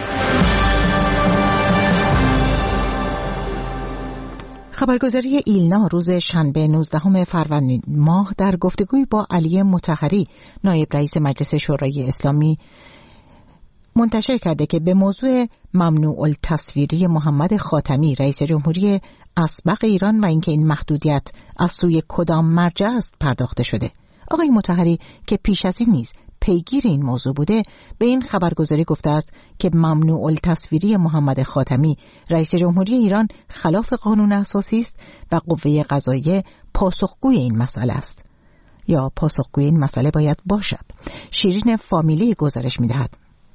خبرگزاری ایلنا روز شنبه نوزدهم فروردین ماه در گفتگوی با علی مطهری نایب رئیس مجلس شورای اسلامی منتشر کرده که به موضوع ممنوع التصویری محمد خاتمی رئیس جمهوری اسبق ایران و اینکه این محدودیت از سوی کدام مرجع است پرداخته شده. آقای مطهری که پیش از این نیز پیگیر این موضوع بوده به این خبرگزاری گفته است که ممنوع التصویری محمد خاتمی رئیس جمهوری ایران خلاف قانون اساسی است و قوه قضاییه پاسخگوی این مسئله است یا پاسخگوی این مسئله باید باشد. شیرین فامیلی گزارش می‌دهد.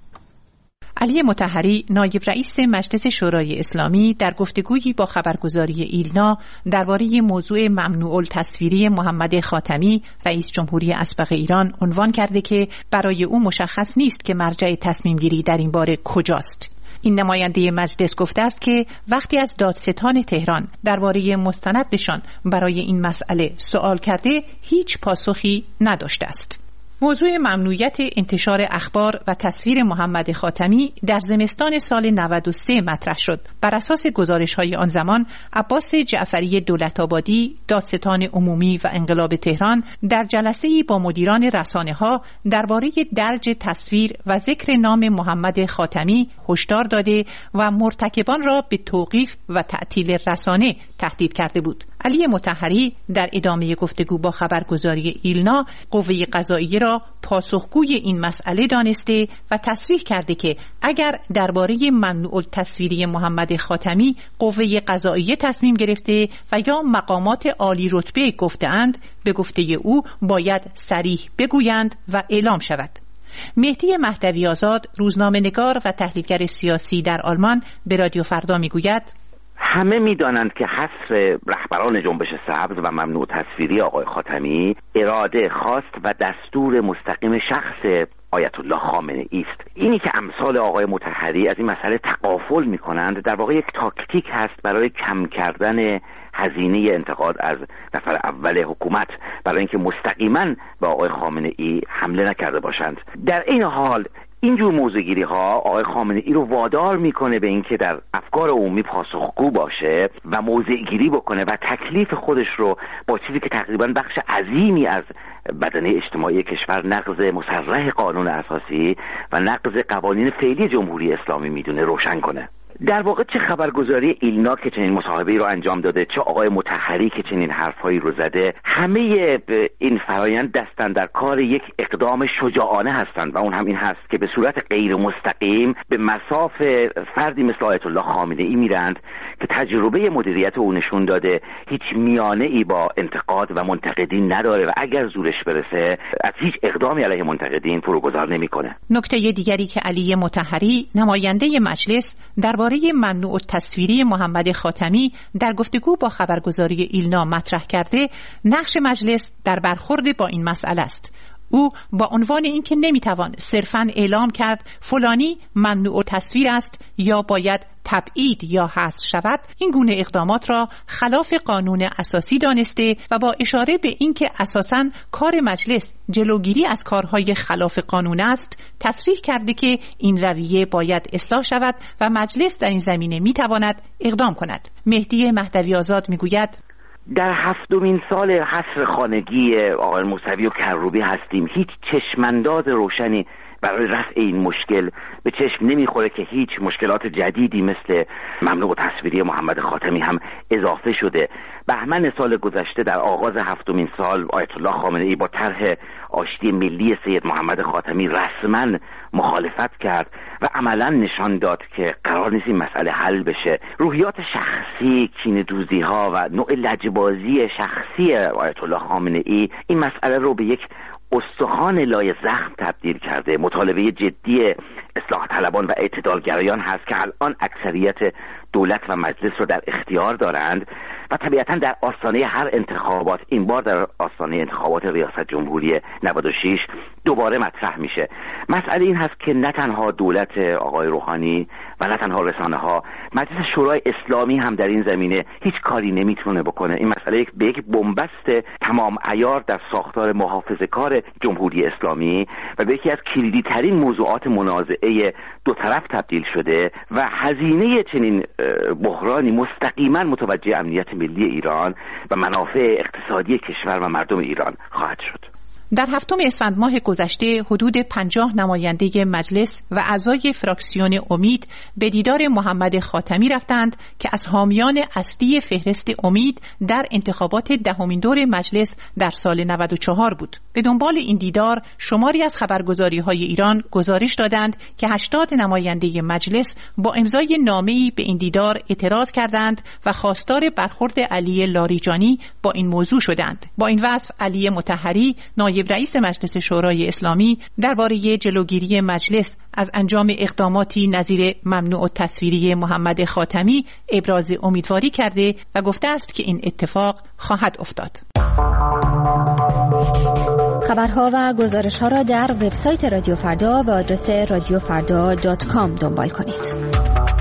علی مطهری نایب رئیس مجلس شورای اسلامی در گفتگویی با خبرگزاری ایلنا درباره موضوع ممنوع التصویری محمد خاتمی رئیس جمهوری اسبق ایران عنوان کرده که برای او مشخص نیست که مرجع تصمیم گیری در این باره کجاست. این نماینده مجلس گفته است که وقتی از دادستان تهران درباره مستندشان برای این مسئله سوال کرده هیچ پاسخی نداشته است. موضوع ممنوعیت انتشار اخبار و تصویر محمد خاتمی در زمستان سال نود و سه مطرح شد. بر اساس گزارش‌های آن زمان عباس جعفری دولت‌آبادی دادستان عمومی و انقلاب تهران در جلسه‌ای با مدیران رسانه‌ها درباره درج تصویر و ذکر نام محمد خاتمی هشدار داده و مرتکبان را به توقیف و تعطیل رسانه تهدید کرده بود. علی مطهری در ادامه گفتگو با خبرگزاری ایلنا قوه قضاییه را پاسخگوی این مسئله دانسته و تصریح کرده که اگر درباره ممنوع التصویری محمد خاتمی قوه قضاییه تصمیم گرفته و یا مقامات عالی رتبه گفته‌اند، به گفته او باید صریح بگویند و اعلام شود. مهدی مهدوی آزاد روزنامه‌نگار و تحلیلگر سیاسی در آلمان به رادیو فردا میگوید همه میدانند که حذف رهبران جنبش سبز و ممنوع تصویری آقای خاتمی اراده خواست و دستور مستقیم شخص آیت الله خامنه ای است. اینی که امثال آقای مطهری از این مسئله تغافل میکنند در واقع یک تاکتیک هست برای کم کردن هزینه انتقاد از نفر اول حکومت، برای اینکه مستقیما به آقای خامنه ای حمله نکرده باشند. در این حال اینجور موضوعگیری ها آقای خامنه ای رو وادار میکنه به اینکه در افکار عمومی پاسخگو باشه و موضعگیری بکنه و تکلیف خودش رو با چیزی که تقریبا بخش عظیمی از بدنه اجتماعی کشور نقض مصرح قانون اساسی و نقض قوانین فعلی جمهوری اسلامی میدونه روشن کنه. در واقع چه خبرگزاری ایلنا که چنین مصاحبه‌ای رو انجام داده، چه آقای مطهری که چنین حرفهایی رو زده، همه این فرایند دستن در کار یک اقدام شجاعانه هستند و اون هم این هست که به صورت غیر مستقیم به مصاف فردی مثل آیت الله خامنه‌ای میرند که تجربه مدیریت او نشون داده هیچ میانه‌ای با انتقاد و منتقدین نداره و اگر زورش برسه از هیچ اقدامی علیه منتقدین فروگذار نمی‌کنه. نکته دیگری که علی مطهری نماینده مجلس درباره ممنوع التصویری محمد خاتمی در گفتگو با خبرگزاری ایلنا مطرح کرده، نقش مجلس در برخورد با این مسئله است. او با عنوان اینکه نمیتوان صرفاً اعلام کرد فلانی ممنوع تصویر است یا باید تبعید یا حذف شود، این گونه اقدامات را خلاف قانون اساسی دانسته و با اشاره به اینکه اساساً کار مجلس جلوگیری از کارهای خلاف قانون است، تصریح کرده که این رویه باید اصلاح شود و مجلس در این زمینه میتواند اقدام کند. مهدی مهدوی آزاد میگوید در هفتمین سال حصر خانگی آقای موسوی و کروبی هستیم. هیچ چشمانداز روشنی برای رفع این مشکل به چشم نمیخوره که هیچ مشکلات جدیدی مثل ممنوع تصویری محمد خاتمی هم اضافه شده. بهمن سال گذشته در آغاز هفتمین سال آیت الله خامنه‌ای با طرح آشتی ملی سید محمد خاتمی رسما مخالفت کرد و عملا نشان داد که قرار نیست این مسئله حل بشه. روحیات شخصی، کینه‌دوزی ها و نوع لجبازی شخصی آیت الله خامنه‌ای این مسئله رو به یک استخوان لای زخم تبدیل کرده. مطالبه جدی اصلاح طلبان و اعتدالگرایان هست که الان اکثریت دولت و مجلس رو در اختیار دارند و طبیعتا در آستانه هر انتخابات، این بار در آستانه انتخابات ریاست جمهوری نود و شش دوباره مطرح میشه. مسئله این هست که نه تنها دولت آقای روحانی و نه تنها رسانه ها، مجلس شورای اسلامی هم در این زمینه هیچ کاری نمیتونه بکنه. این مسئله به یک بنبست تمام عیار در ساختار محافظه‌کار جمهوری اسلامی و به یکی از کلیدی ترین موضوعات منازعه دو طرف تبدیل شده و هزینه چنین بحرانی مستقیما متوجه امنیت ملی ایران و منافع اقتصادی کشور و مردم ایران خواهد شد. در هفتم اسفند ماه گذشته حدود پنجاه نماینده مجلس و اعضای فراکسیون امید به دیدار محمد خاتمی رفتند که از حامیان اصلی فهرست امید در انتخابات دهمین دور مجلس در سال نود و چهار بود. به دنبال این دیدار شماری از خبرگزاری‌های ایران گزارش دادند که هشتاد نماینده مجلس با امضای نامه‌ای به این دیدار اعتراض کردند و خواستار برخورد علی لاریجانی با این موضوع شدند. با این وصف علی مطهری نایب رئیس مجلس شورای اسلامی درباره جلوگیری مجلس از انجام اقداماتی نظیر ممنوع التصویری محمد خاتمی ابراز امیدواری کرده و گفته است که این اتفاق خواهد افتاد. خبرها و گزارش‌ها را در وبسایت رادیو فردا به آدرس رادیو فردا دات کام دنبال کنید.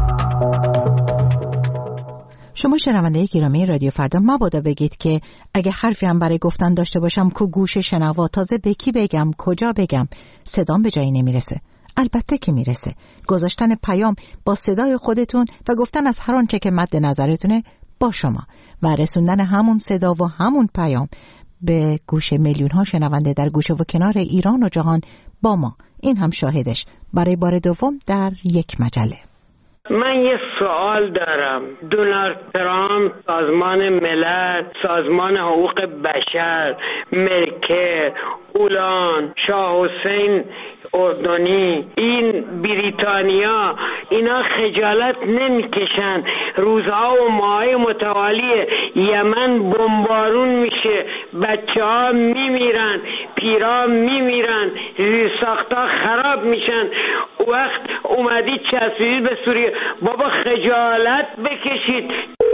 شما شنونده گرامی رادیو فردا، مبادا بگید که اگه حرفی هم برای گفتن داشته باشم که گوش شنوا تازه به کی بگم، کجا بگم، صدام به جایی نمیرسه. البته که میرسه. گذاشتن پیام با صدای خودتون و گفتن از هر آنچه که مد نظرتونه با شما و رسوندن همون صدا و همون پیام به گوش میلیون ها شنونده در گوشه و کنار ایران و جهان با ما. این هم شاهدش برای بار دوم در یک مجله. من یه سوال دارم. دونالد ترامپ، سازمان ملل، سازمان حقوق بشر، مرکل، اولان، شاه حسین اردنی، این بریتانیا، اینا خجالت نمیکشن؟ روزها و ماهای متوالی یمن بمبارون میشه، بچه ها میمیرن، پیرا میمیرن، زیرساختها خراب میشن. وقت اومدید چسبیدید به سوریه. بابا خجالت بکشید.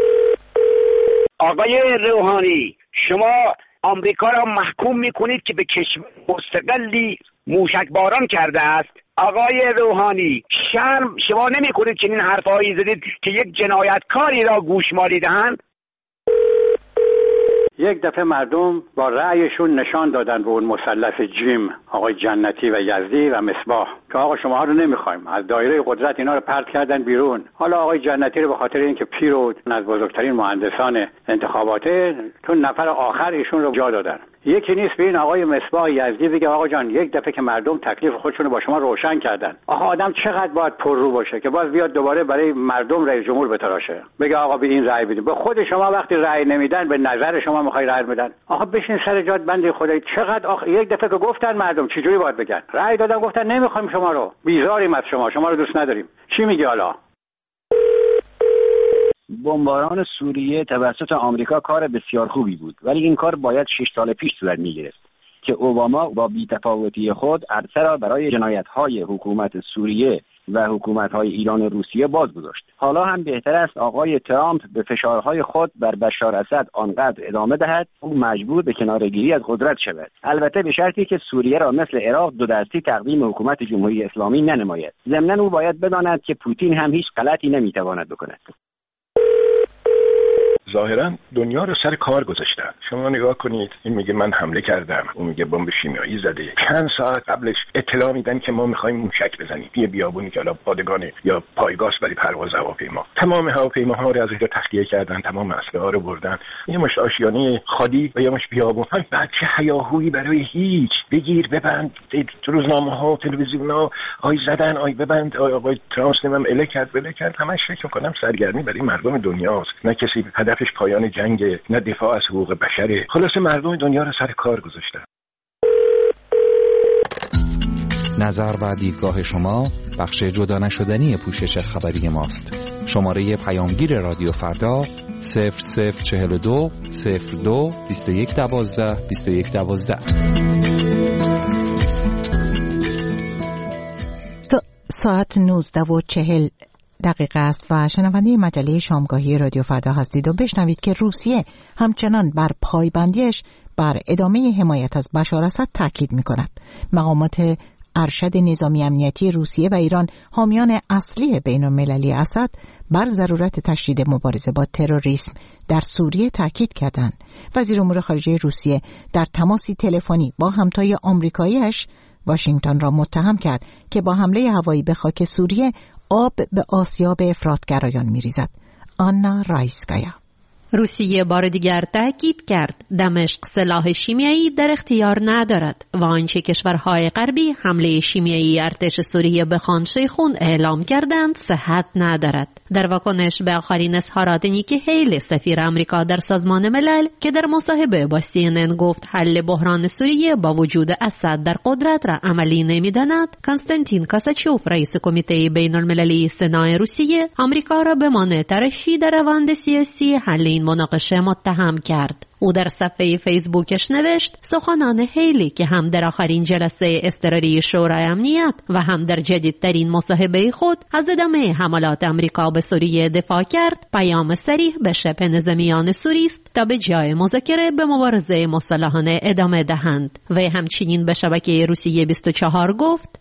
آقای روحانی، شما آمریکا را محکوم میکنید که به کشور مستقلی موشک باران کرده است. آقای روحانی، شرم شما نمی کنید که این حرفایی زدید که یک جنایتکاری را گوشمالی دهند؟ یک دفعه مردم با رأیشون نشان دادن به اون مثلث جیم، آقای جنتی و یزدی و مصباح، که آقا شما ها رو نمیخوایم، از دایره قدرت اینا رو پرت کردن بیرون. حالا آقای جنتی رو به خاطر اینکه پیر و از بزرگترین مهندسان انتخاباته، تو نفر آخر ایشون رو جا دادن. یکی نیست به این آقای مصباح یزدی بگه آقا جان یک دفعه که مردم تکلیف خودشونو با شما روشن کردن، آقا آدم چقدر باید پررو باشه که باز بیاد دوباره برای مردم رئیس جمهور بتراشه بگه آقا به این رأی بدید. به خود شما وقتی رأی نمیدن، به نظر شما میخوای رأی بدن، آقا بشین سر جات بنده خدای. چقدر آخ... یک دفعه که گفتن مردم چجوری باید بگن؟ رأی دادن گفتن نمیخوایم شما رو، بیزاریم از شما، شما رو دوست نداریم. چی میگی حالا؟ بمباران سوریه توسط آمریکا کار بسیار خوبی بود، ولی این کار باید شش سال پیش صورت میگرفت که اوباما با بی‌تفاوتی خود عرصه را برای جنایت‌های حکومت سوریه و حکومت‌های ایران و روسیه باز گذاشت. حالا هم بهتر است آقای ترامپ به فشارهای خود بر بشار اسد آنقدر ادامه دهد او مجبور به کناره‌گیری از قدرت شود، البته به شرطی که سوریه را مثل عراق دو دستی تقدیم حکومت جمهوری اسلامی ننماید. ضمناً او باید بداند که پوتین هم هیچ غلطی نمی‌تواند بکند. ظاهرا دنیا رو سر کار گذاشتن. شما نگاه کنید، این میگه من حمله کردم، اون میگه بمب شیمیایی زده. چند ساعت قبلش اطلاع میدن که ما میخوایم موشک بزنیم یه بیابونی که حالا پادگان یا پایگاست برای پرواز هواپیما. تمام هواپیماها رو از اینجا تخلیه کردن، تمام اسلحه رو بردن. یه مش آشیانه خالی و یه مش بیابون. بعد چه هیاهویی برای هیچ. بگیر ببند، روزنامه‌ها و تلویزیون‌ها آی زدن، آی ببند، آی آقای ترامپ نمیدونم اله کرد بله کرد. همش فکر می‌کنم سرگرمی برای مردم دنیاست. نه کسی هدفش پایان جنگ، نه دفاع از حقوق بشره. خلاصه مردم دنیا رو سر کار گذاشتن. نظر و دیدگاه شما بخش جدا نشدنی پوشش خبری ماست. شماره پیامگیر رادیو فردا صفر صفر چهل و دو صفر دو بیست و یک دوازده بیست و یک دوازده. ساعت نوزده و چهل دقیقه است و شنونده مجله شامگاهی رادیو فردا هستید و بشنوید که روسیه همچنان بر پایبندیش بر ادامه حمایت از بشار اسد تاکید می کند. مقامات ارشد نظامی امنیتی روسیه و ایران حامیان اصلی بین المللی اسد بر ضرورت تشدید مبارزه با تروریسم در سوریه تاکید کردند. وزیر امور خارجه روسیه در تماسی تلفنی با همتای آمریکاییش واشنگتن را متهم کرد که با حمله هوایی به خاک سوریه آب به آسیاب افراطگرایان می‌ریزد. آنا رایسکایا. روسیه بار دیگر تاکید کرد دمشق سلاح شیمیایی در اختیار ندارد و آنچه کشورهای غربی حمله شیمیایی ارتش سوریه به خان شیخون اعلام کردند صحت ندارد. در واکنش به آخرین اظهارات نیکی هیلی سفیر آمریکا در سازمان ملل که در مصاحبه با سی ان ان گفت حل بحران سوریه با وجود اسد در قدرت را عملی نمی‌داند، کنستانتین کاساچوف رئیس کمیته بین المللی سنا روسیه آمریکا را به مانع ترشی در روند سیاسی حل این مناقشه متهم کرد. او در صفحه فیسبوکش نوشت سخنان هیلی که هم در آخرین جلسه اضطراری شورای امنیت و هم در جدیدترین مصاحبه خود از ادامه حملات آمریکا به سوریه دفاع کرد، پیام صریح به شبه نظامیان سوری است تا به جای مذاکره به مبارزه مسلحانه ادامه دهند. و همچنین به شبکه روسیه بیست و چهار گفت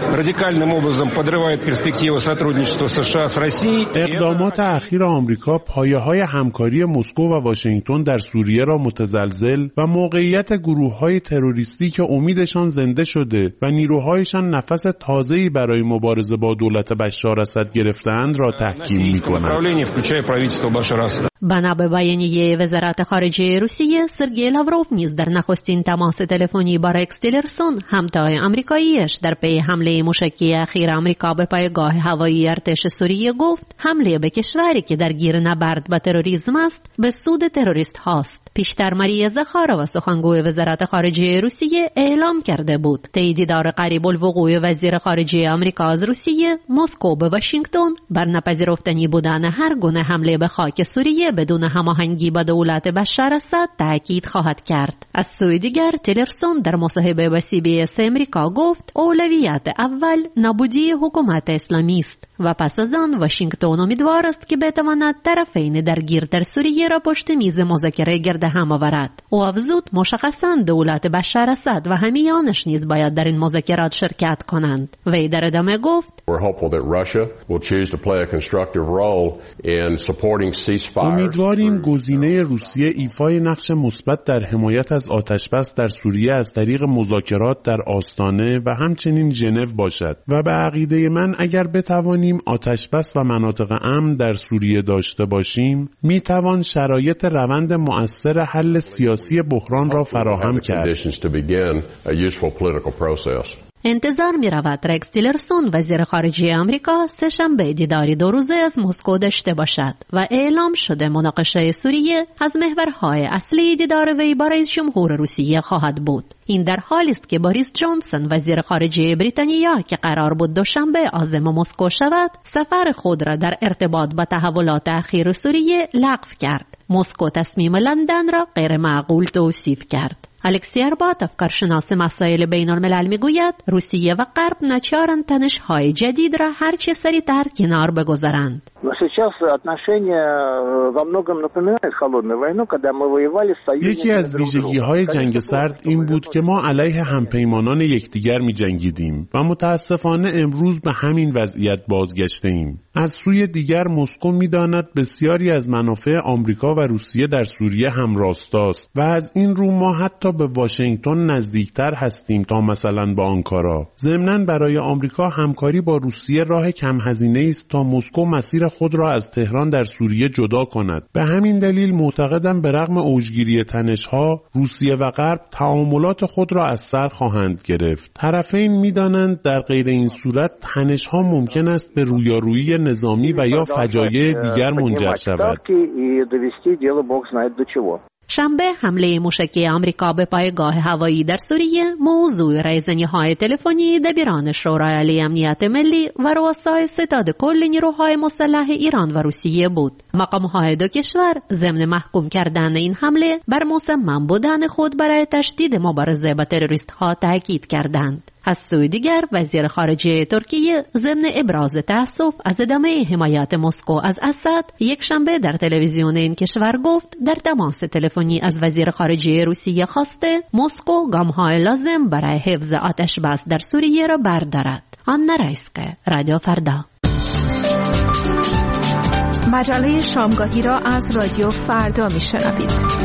اقدامات اخیر آمریکا پایه‌های همکاری مسکو و واشنگتن در سوریه را متزلزل و موقعیت گروه‌های تروریستی که امیدشان زنده شده و نیروهایشان نفس تازه‌ای برای مبارزه با دولت بشار اسد گرفتند را تحکیم می‌کند. بنا به بیانیه وزارت خارجه روسیه، سرگئی لاوروف نیز در نخستین تماس تلفنی با رکس تیلرسون همتای آمریکاییش در پی حمله موشکی اخیر آمریکا به پایگاه هوایی ارتش سوریه گفت حمله به کشوری که درگیر نبرد با تروریسم است به سود تروریست هاست. پیشتر ماریا زخارova سخنگوی وزارت خارجه روسیه اعلام کرده بود تاییددار قریب الوقوع وزیر خارجه آمریکا از روسیه، مسکو به واشنگتن بر نپذیرفتنی بودن هر گونه حمله به خاک سوریه بدون هماهنگی با دولت بشار اسد تاکید خواهد کرد. از سوی دیگر تیلرسون در مصاحبه با سی بی اس امریکا گفت اولویت اول نابودی حکومت اسلامی است و پس از آن واشنگتن امیدوار است که بتواند طرفین درگیر در سوریه را پشت میز مذاکره گرد هم آورد. او افزود مشخصاً دولت بشار اسد و حامیانش نیز باید در این مذاکرات شرکت کنند. وی در ادامه گفت امیدواریم گزینه روسیه ایفای نقش مثبت در حمایت از آتشبس در سوریه از طریق مذاکرات در آستانه و همچنین ژنو باشد و به عقیده من اگر بتوانیم آتشبس و مناطق امن در سوریه داشته باشیم میتوان شرایط روند مؤثر موثر حل سیاسی بحران را فراهم کرد. انتظار می رود رکس تیلرسون وزیر خارجه آمریکا سه شنبه دیداری دو روزه از مسکو داشته باشد و اعلام شده مناقشه سوریه از محورهای اصلی دیدار وی با رئیس جمهور روسیه خواهد بود. این در حالی است که بوریس جانسون وزیر خارجه بریتانیا که قرار بود دوشنبه عازم مسکو شود، سفر خود را در ارتباط با تحولات اخیر سوریه لغو کرد. مسکو تصمیم لندن را غیر معقول توصیف کرد. الکسی ارباتوف کارشناس مسائل بین الملل میگوید روسیه و غرب ناچارند تنش‌های جدید را هر چه سریعتر کنار بگذارند. یکی از ویژگی‌های جنگ سرد این بود که ما علیه همپیمانان یکدیگر می‌جنگیدیم و متاسفانه امروز به همین وضعیت بازگشته‌ایم. از سوی دیگر مسکو می‌داند بسیاری از منافع آمریکا و روسیه در سوریه هم راستاست و از این رو ما حتی به واشنگتن نزدیکتر هستیم تا مثلا با آنکارا. ضمناً برای آمریکا همکاری با روسیه راه کم هزینه است تا مسکو مسیر خود را از تهران در سوریه جدا کند. به همین دلیل معتقدم به رغم اوجگیری تنش‌ها روسیه و غرب تعاملات خود را از سر خواهند گرفت. طرفین می‌دانند در غیر این صورت تنش‌ها ممکن است به رویارویی نظامی و یا فجایع دیگر منجر شود. شنبه حمله موشکی آمریکا به پایگاه هوایی در سوریه موضوع رایزنی‌های تلفنی دبیران شورای عالی امنیت ملی و رؤسای ستاد کل نیروهای مسلح ایران و روسیه بود. مقام‌های دو کشور ضمن محکوم کردن این حمله بر مصمم بودن خود برای تشدید مبارزه با تروریست‌ها تاکید کردند. از سوی دیگر وزیر خارجه ترکیه ضمن ابراز تأسف از ادامه حمایت مسکو از اسد یک شنبه در تلویزیون این کشور گفت در تماس تلفنی از وزیر خارجه روسیه خواسته مسکو گام‌های لازم برای حفظ آتش بس در سوریه را بردارد. آنا رایسکه، رادیو فردا. مجله شامگاهی را از رادیو فردا میشنوید.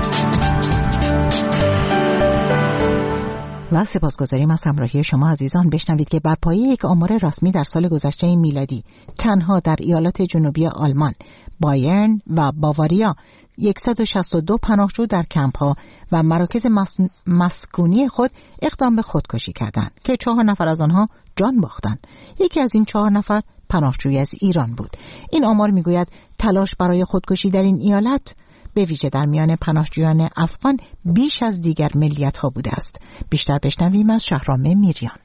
و سپاسگزاریم از همراهی شما عزیزان. بشنوید که بر پایه یک آمار رسمی در سال گذشته میلادی تنها در ایالات جنوبی آلمان، بایرن و باواریا صد و شصت و دو پناهجو در کمپ‌ها و مراکز مس... مسکونی خود اقدام به خودکشی کردند که چهار نفر از آنها جان باختند. یکی از این چهار نفر پناهجویی از ایران بود. این آمار میگوید تلاش برای خودکشی در این ایالت به ویژه در میان پناهجویان افغان بیش از دیگر ملیت‌ها بوده است. بیشتر بشنویم از شهرام میریان.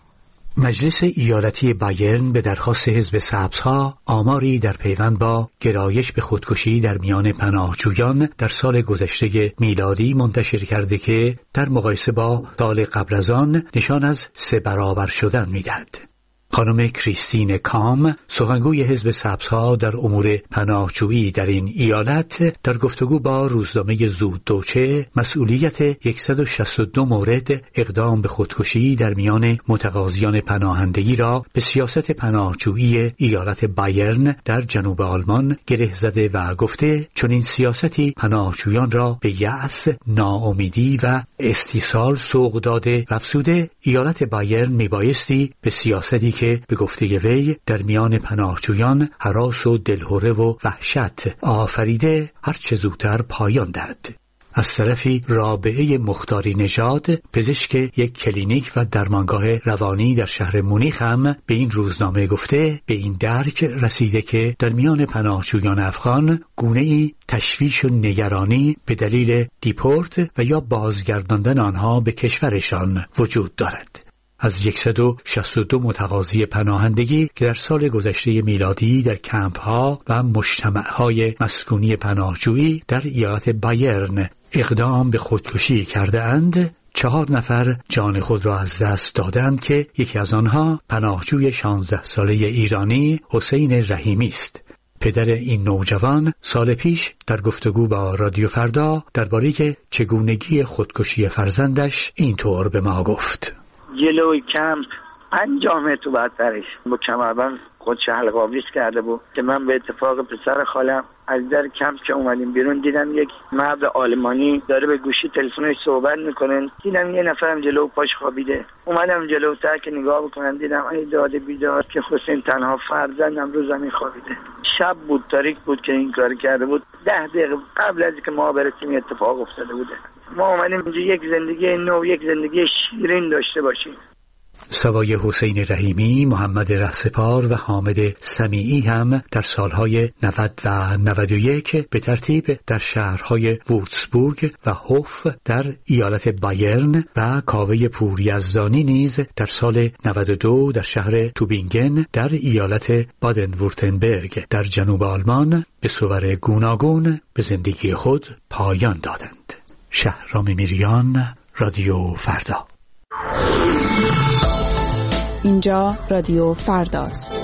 مجلس ایالتی بایرن به درخواست حزب سبزها آماری در پیوند با گرایش به خودکشی در میان پناهجویان در سال گذشته میلادی منتشر کرده که در مقایسه با سال قبل از آن نشان از سه برابر شدن می‌دهد. خانم کریستین کام، سخنگوی حزب سبزها در امور پناهجویی در این ایالت، در گفتگو با روزنامه زوددوچه مسئولیت صد و شصت و دو مورد اقدام به خودکشی در میان متقاضیان پناهندگی را به سیاست پناهجویی ایالت بایرن در جنوب آلمان گره زده و گفته چنین سیاستی پناهجویان را به یأس، ناامیدی و استیصال سوق داده و افزوده ایالت بایرن میبایستی به سیاستی که به گفته وی در میان پناهجویان هراس و دلهره و وحشت آفریده هر چه زودتر پایان دهد. از طرفی رابعه مختاری نژاد، پزشک یک کلینیک و درمانگاه روانی در شهر مونیخ هم به این روزنامه گفته به این درک رسیده که در میان پناهجویان افغان گونه‌ای تشویش و نگرانی به دلیل دیپورت و یا بازگرداندن آنها به کشورشان وجود دارد. از صد و شصت و دو متقاضی پناهندگی که در سال گذشته میلادی در کمپ‌ها و مجتمع‌های مسکونی پناهجویی در ایالت بایرن اقدام به خودکشی کرده اند، چهار نفر جان خود را از دست دادند که یکی از آنها پناهجوی شانزده ساله ایرانی حسین رحیمی است. پدر این نوجوان سال پیش در گفتگو با رادیو فردا درباره چگونگی خودکشی فرزندش اینطور به ما گفت: جلوی کمپ پنج متر بعدترش با کمربند خودش حلق آویز کرده بود که من به اتفاق پسر خالم از در کمپ که اومدیم بیرون دیدم یک مرد آلمانی داره به گوشی تلفنش صحبت میکنه. دیدم یه نفرم جلو پاش خوابیده. اومدم جلوتر که نگاه بکنم دیدم ای داد بیدار که حسین تنها فرزندم رو زمین خوابیده. شب بود، تاریک بود که این کار کرده بود. ده دقیقه قبل از اینکه ما برسیم اتفاق افتاده بوده. ما اومدیم اینجا یک زندگی نو، یک زندگی شیرین داشته باشیم. سوای حسین رحیمی، محمد رهسپار و حامد سمیعی هم در سالهای نود و نود و یک به ترتیب در شهرهای وودسبورگ و هوف در ایالت بایرن و کاوه پوریزدانی نیز در سال نود و دو در شهر توبینگن در ایالت بادن وورتنبرگ در جنوب آلمان به صور گوناگون به زندگی خود پایان دادند. شهرام میریان، رادیو فردا. اینجا رادیو فرداست.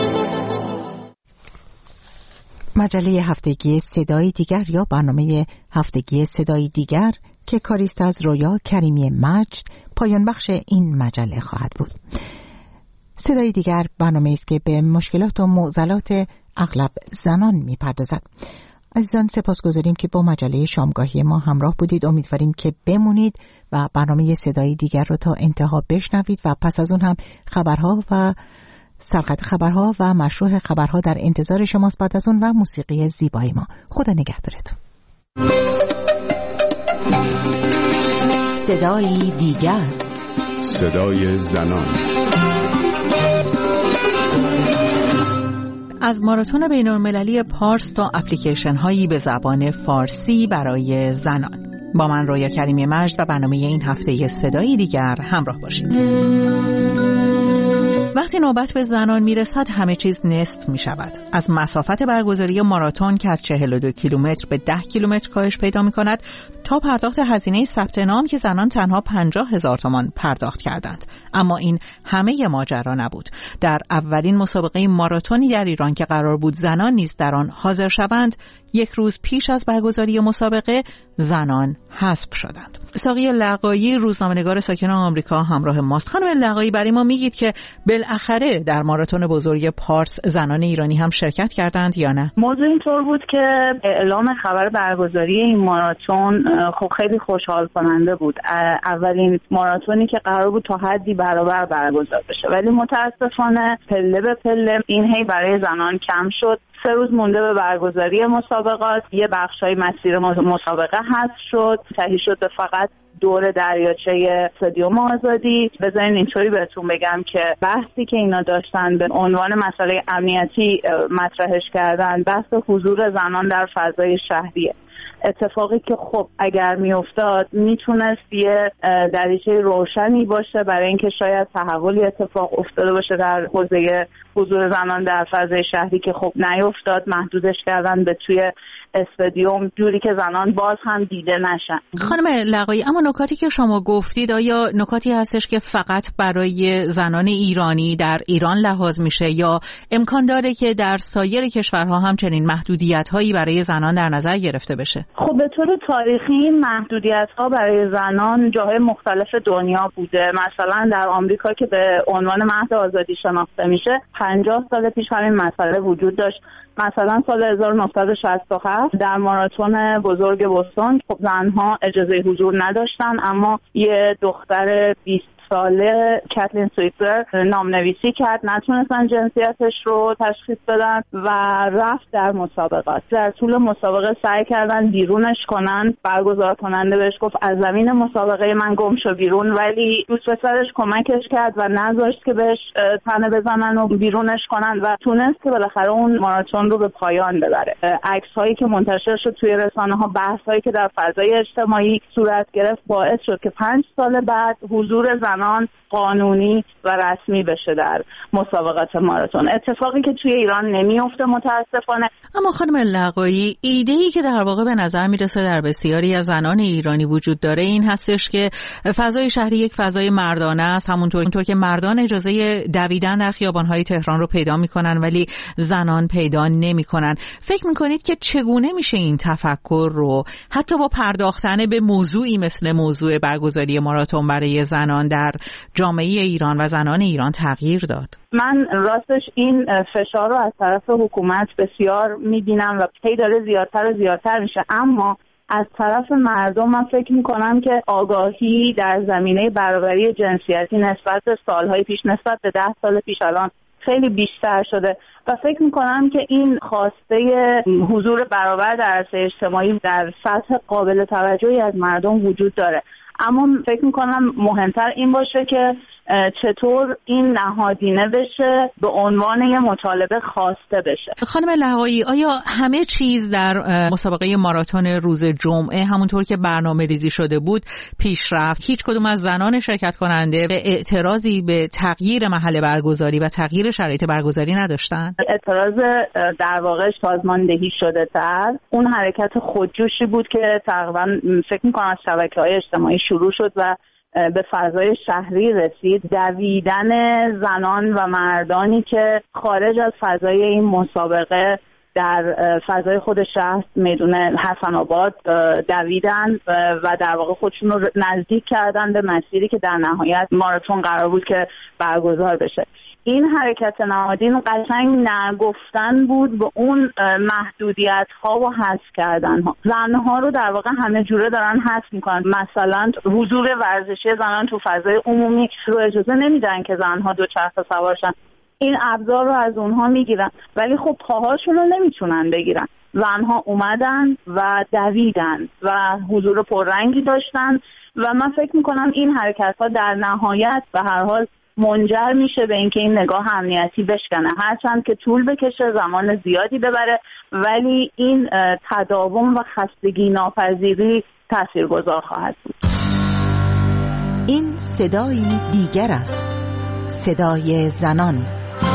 مجله هفتگی صدای دیگر یا برنامه هفتگی صدای دیگر که کاریست از رویا کریمی مجد پایان بخش این مجله خواهد بود. صدای دیگر برنامه است که به مشکلات و معضلات اغلب زنان میپردازد. عزیزان سپاسگزاریم که با مجله شامگاهی ما همراه بودید. امیدواریم که بمونید و برنامه صدای دیگر رو تا انتها بشنوید و پس از اون هم خبرها و سرخط خبرها و مشروع خبرها در انتظار شماست. بعد از اون و موسیقی زیبای ما. خدا نگهدارتون. صدای دیگر، صدای زنان. از ماراتون بین‌المللی پارس تا اپلیکیشن هایی به زبان فارسی برای زنان. با من رویا کریمی مجد و برنامه این هفته صدای دیگر همراه باشید. وقتی نوبت به زنان میرسد همه چیز نصف می شود. از مسافت برگزاری ماراتون که از چهل و دو کیلومتر به ده کیلومتر کاهش پیدا می کند تا پرداخت هزینه ثبت نام که زنان تنها پنجاه هزار تومان پرداخت کردند. اما این همه ماجرا نبود. در اولین مسابقه ماراتونی در ایران که قرار بود زنان نیز در آن حاضر شوند، یک روز پیش از برگزاری مسابقه زنان حذف شدند. ساقی لقایی، روزنامه‌نگار ساکن آمریکا، همراه ماست. خانم لقایی، برای ما میگید که بالاخره در ماراتون بزرگ پارس زنان ایرانی هم شرکت کردند یا نه؟ موضوع اینطور بود که اعلام خبر برگزاری این ماراتون خب خیلی خوشحال کننده بود. اولین ماراتونی که قرار بود تا حدی برابر برگزار بشه، ولی متاسفانه پله به پله این هی برای زنان کم شد. سه روز مونده به برگزاری مسابقات، یه بخشای مسیر مسابقه حذف شد، تهیه شد به فقط دور دریاچه استادیوم آزادی. بذارین اینطوری بهتون بگم که بحثی که اینا داشتن به عنوان مسئله امنیتی مطرحش کردن، بحث حضور زنان در فضای شهریه. اتفاقی که خب اگر میافتاد میتونست یه دریچه روشنی باشه برای اینکه شاید تحولی اتفاق افتاده باشه در حوزه حضور زنان در فضای شهری که خب نیافتاد. محدودش کردن به توی استادیوم جوری که زنان باز هم دیده نشن. خانم لقایی، اما نکاتی که شما گفتید آیا نکاتی هستش که فقط برای زنان ایرانی در ایران لحاظ میشه یا امکان داره که در سایر کشورها هم چنین محدودیت‌هایی برای زنان در نظر گرفته بشه؟ خب به طور تاریخی محدودیت‌ها برای زنان جاهای مختلف دنیا بوده. مثلا در آمریکا که به عنوان مهد آزادی شناخته میشه پنجاه سال پیش همین مسئله وجود داشت. مثلا سال هزار و نهصد و شصت و هفت در ماراتون بزرگ بوستون خب زنها اجازه حضور نداشتن، اما یه دختر بیست ساله کاتلین سویتر نامنویسی کرد، نتونستن جنسیتش رو تشخیص بدن و رفت در مسابقات. در طول مسابقه سعی کردن بیرونش کنن، برگزار کننده بهش گفت از زمین مسابقه من گم شو بیرون، ولی دوست پسرش کمکش کرد و نذاشت که بهش تنه بزنن و بیرونش کنن و تونست که بالاخره اون ماراتون رو به پایان ببره. عکس هایی که منتشر شد توی رسانه ها، بحث هایی که در فضای اجتماعی صورت گرفت باعث شد که پنج سال بعد حضور زنان قانونی و رسمی بشه در مسابقات ماراتون. اتفاقی که توی ایران نمیفته متاسفانه. اما خانم لقایی، ایده‌ای که در واقع به نظر میرسه در بسیاری از زنان ایرانی وجود داره این هستش که فضای شهری یک فضای مردانه است، همونطور که مردان اجازه دویدن در خیابان‌های تهران رو پیدا میکنن ولی زنان پیدا نمیکنن. فکر میکنید که چگونه میشه این تفکر رو حتی با پرداختن به موضوعی مثل موضوع برگزاری ماراتون برای زنان در جامعه ایران و زنان ایران تغییر داد؟ من راستش این فشار رو از طرف حکومت بسیار میبینم و پی داره زیادتر و زیادتر میشه، اما از طرف مردم من فکر میکنم که آگاهی در زمینه برابری جنسیتی نسبت به سالهای پیش، نسبت به ده سال پیش الان خیلی بیشتر شده و فکر میکنم که این خواسته حضور برابر در عرصه اجتماعی در سطح قابل توجهی از مردم وجود داره. اما فکر میکنم مهمتر این باشه که چطور این نهادینه بشه، به عنوان یه مطالبه خواسته بشه. خانم لقایی، آیا همه چیز در مسابقه ماراتون روز جمعه همونطور که برنامه ریزی شده بود پیش رفت؟ هیچ کدوم از زنان شرکت کننده به اعتراضی به تغییر محل برگزاری و تغییر شرایط برگزاری نداشتن؟ اعتراض در واقع سازماندهی شده تر، اون حرکت خودجوشی بود که تقریبا فکر میکنم از شبکه‌های اجتماعی شروع شد و به فضای شهری رسید. دویدن زنان و مردانی که خارج از فضای این مسابقه در فضای خود شهر میدون حسن آباد دویدن و در واقع خودشون رو نزدیک کردن به مسیری که در نهایت ماراتون قرار بود که برگزار بشه. این حرکت نهادین قشنگ نگفتن بود به اون محدودیت ها و حذف کردن ها. زنها رو در واقع همه جوره دارن حذف میکنن. مثلا حضور ورزشی زنان تو فضای عمومی رو اجازه نمیدن که زنها دوچرخه سوارشن. این ابزار رو از اونها میگیرن ولی خب پاهاشون رو نمیتونن بگیرن. زنها اومدن و دویدن و حضور پررنگی داشتن و من فکر میکنم این حرکت ها در نهایت به هر حال منجر میشه به اینکه این نگاه امنیتی بشکنه، هرچند که طول بکشه، زمان زیادی ببره، ولی این تداوم و خستگی ناپذیری تاثیرگذار خواهد بود. این صدایی دیگر است، صدای زنان.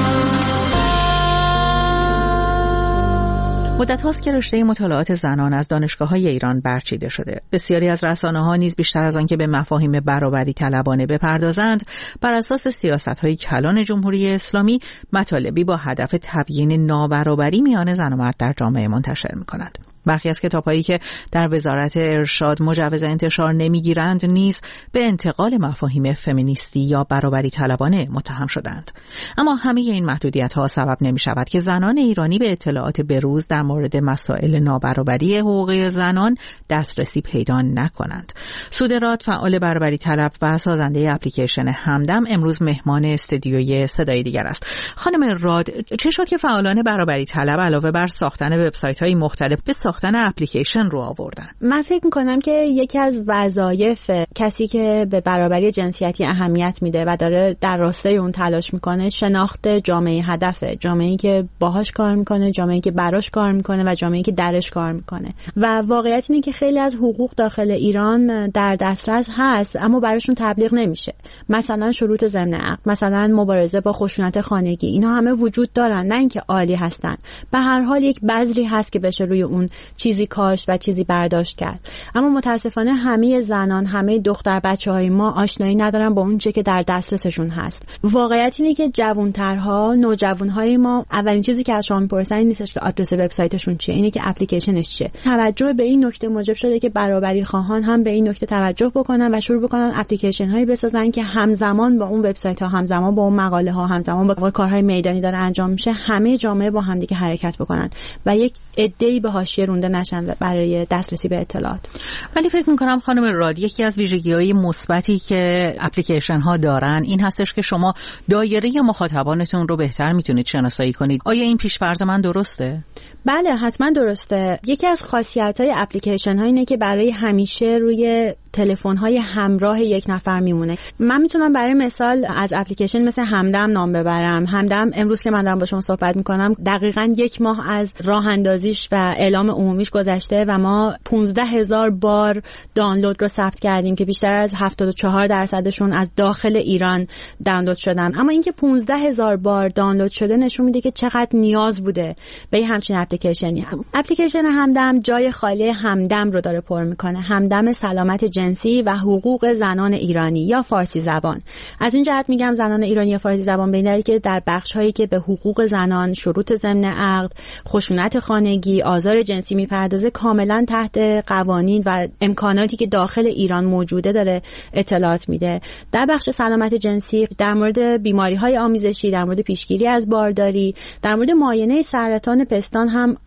مدت هاست که رشته مطالعات زنان از دانشگاه‌های ایران برچیده شده. بسیاری از رسانه‌ها نیز بیشتر از آن که به مفاهیم برابری طلبانه بپردازند، بر اساس سیاست‌های کلان جمهوری اسلامی مطالبی با هدف تبیین نابرابری میان زن و مرد در جامعه منتشر می‌کنند. برخی از کتاب‌هایی که در وزارت ارشاد مجوز انتشار نمی‌گیرند نیز به انتقال مفاهیم فمینیستی یا برابری طلبانه متهم شدند. اما همه این محدودیت‌ها سبب نمی‌شود که زنان ایرانی به اطلاعات بروز در مورد مسائل نابرابری حقوقی زنان دسترسی پیدا نکنند. سودراد، فعال برابری طلب و سازنده اپلیکیشن همدم، امروز مهمان استودیوی صدای دیگر است. خانم راد، چه شد که فعالان برابری طلب علاوه بر ساختن وبسایت‌های مختلف به ساختن اپلیکیشن رو آوردن؟ من فکر میکنم که یکی از وظایف کسی که به برابری جنسیتی اهمیت میده و داره در راستای اون تلاش میکنه شناخت جامعه هدفه، جامعه‌ای که باهاش کار میکنه، جامعه‌ای که براش کار میکنه و جامعه‌ای که درش کار میکنه. و واقعیت اینه که خیلی از حقوق داخل ایران در دسترس هست اما براشون تبلیغ نمیشه. مثلا شروط ضمن عقد، مثلا مبارزه با خشونت خانگی، اینا همه وجود دارن، نه اینکه عالی هستن. به هر حال یک بذری هست که بشه روی اون چیزی کاشت و چیزی برداشت کرد. اما متاسفانه همه زنان، همه دختر بچه‌های ما آشنایی ندارن با اون چه که در دسترسشون هست. واقعیت اینه که جوان‌ترها، نوجوان‌های ما اولین چیزی که از شما می‌پرسن این نیستش که آدرس وبسایتشون چیه، اینه که اپلیکیشنش چیه. توجه به این نکته موجب شده که برابری خواهان هم به این نکته توجه بکنن و شروع بکنن اپلیکیشن‌هایی بسازن که همزمان با اون وبسایت‌ها، همزمان با اون مقاله‌ها، همزمان با کارهای میدانی داره انجام میشه، همه جامعه با هم دیگه حرکت بکنن و یک عده‌ای به حاشیه رونده نشن برای دسترسی به اطلاعات. ولی فکر می‌کنم خانم راد، یکی از ویژگی‌های مثبتی که اپلیکیشن ها دارن این هستش که شما دایره مخاطبانتون رو بهتر میتونید شناسایی کنید. آیا این پیش‌فرض من درسته؟ بله، حتما درسته. یکی از خاصیت‌های اپلیکیشن ها اینه که برای همیشه روی تلفن‌های همراه یک نفر میمونه. من میتونم برای مثال از اپلیکیشن مثل همدم نام ببرم. همدم امروز که من دارم با شما صحبت میکنم دقیقاً یک ماه از راه اندازیش و اعلام عمومیش گذشته و ما پانزده هزار بار دانلود رو ثبت کردیم که بیشتر از هفتاد و چهار درصدشون از داخل ایران دانلود شدن. اما اینکه پانزده هزار بار دانلود شده نشون میده که چقدر نیاز بوده به همچین اپلیکیشنی. اپلیکیشن همدم جای خالی همدم رو داره پر میکنه. همدم سلامت جنسی و حقوق زنان ایرانی یا فارسی زبان. از این جهت میگم زنان ایرانی یا فارسی زبان به این دلیل که در بخش‌هایی که به حقوق زنان، شروط ضمن عقد، خشونت خانگی، آزار جنسی میپردازه کاملا تحت قوانین و امکاناتی که داخل ایران موجوده داره اطلاعات میده. در بخش سلامت جنسی در مورد بیماری‌های آمیزشی، در مورد پیشگیری از بارداری، در مورد معاینه سرطان پستان هم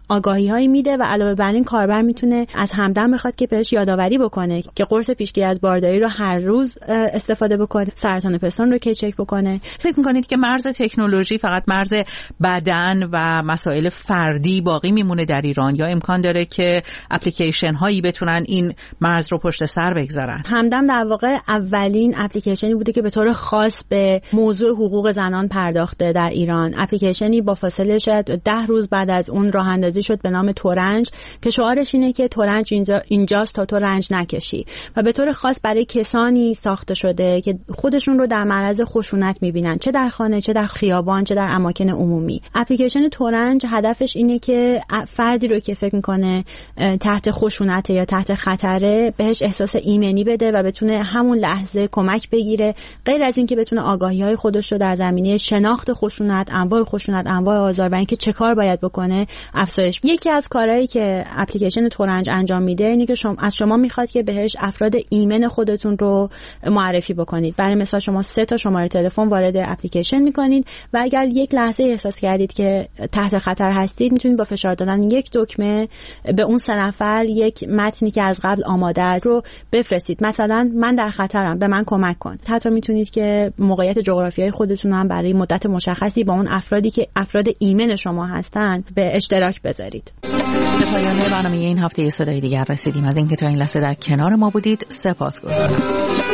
آگاهی هایی میده و علاوه بر این کاربر میتونه از همدم بخواد که بهش یادآوری بکنه که قرص پیشگیری از بارداری رو هر روز استفاده بکنه، سرطان پستان رو که چک بکنه. فکر میکنید که مرز تکنولوژی فقط مرز بدن و مسائل فردی باقی میمونه در ایران یا امکان داره که اپلیکیشن هایی بتونن این مرز رو پشت سر بگذارن؟ همدم در واقع اولین اپلیکیشنی بوده که به طور خاص به موضوع حقوق زنان پرداخته در ایران. اپلیکیشنی با فاصله شاید ده روز بعد از اون راه اندازی شد به نام تورنج که شعارش اینه که تورنج اینجا اینجاست تا تو رنج نکشی و به طور خاص برای کسانی ساخته شده که خودشون رو در معرض خشونت میبینن، چه در خانه، چه در خیابان، چه در اماکن عمومی. اپلیکیشن تورنج هدفش اینه که فردی رو که فکر میکنه تحت خشونت یا تحت خطره بهش احساس ایمنی بده و بتونه همون لحظه کمک بگیره، غیر از اینکه بتونه آگاهی‌های خودش رو در زمینه شناخت خشونت، انواع خشونت، انواع آزار و اینکه چه کار باید بکنه افزایش. یکی از کارهایی که اپلیکیشن تورنج انجام میده اینه که شما از شما میخواد که بهش افراد ایمن خودتون رو معرفی بکنید. برای مثال شما سه تا شماره تلفن وارد اپلیکیشن میکنید و اگر یک لحظه احساس کردید که تحت خطر هستید میتونید با فشار دادن یک دکمه به اون سه نفر یک متنی که از قبل آماده است رو بفرستید. مثلا من در خطرم، به من کمک کن. حتی میتونید که موقعیت جغرافیایی خودتون هم برای مدت مشخصی با اون افرادی که افراد ایمن شما هستن به اشتراک بذارید. به پایان برنامه این هفته صدای دیگر رسیدیم. از اینکه تا این لحظه در کنار ما بودید سپاسگزارم.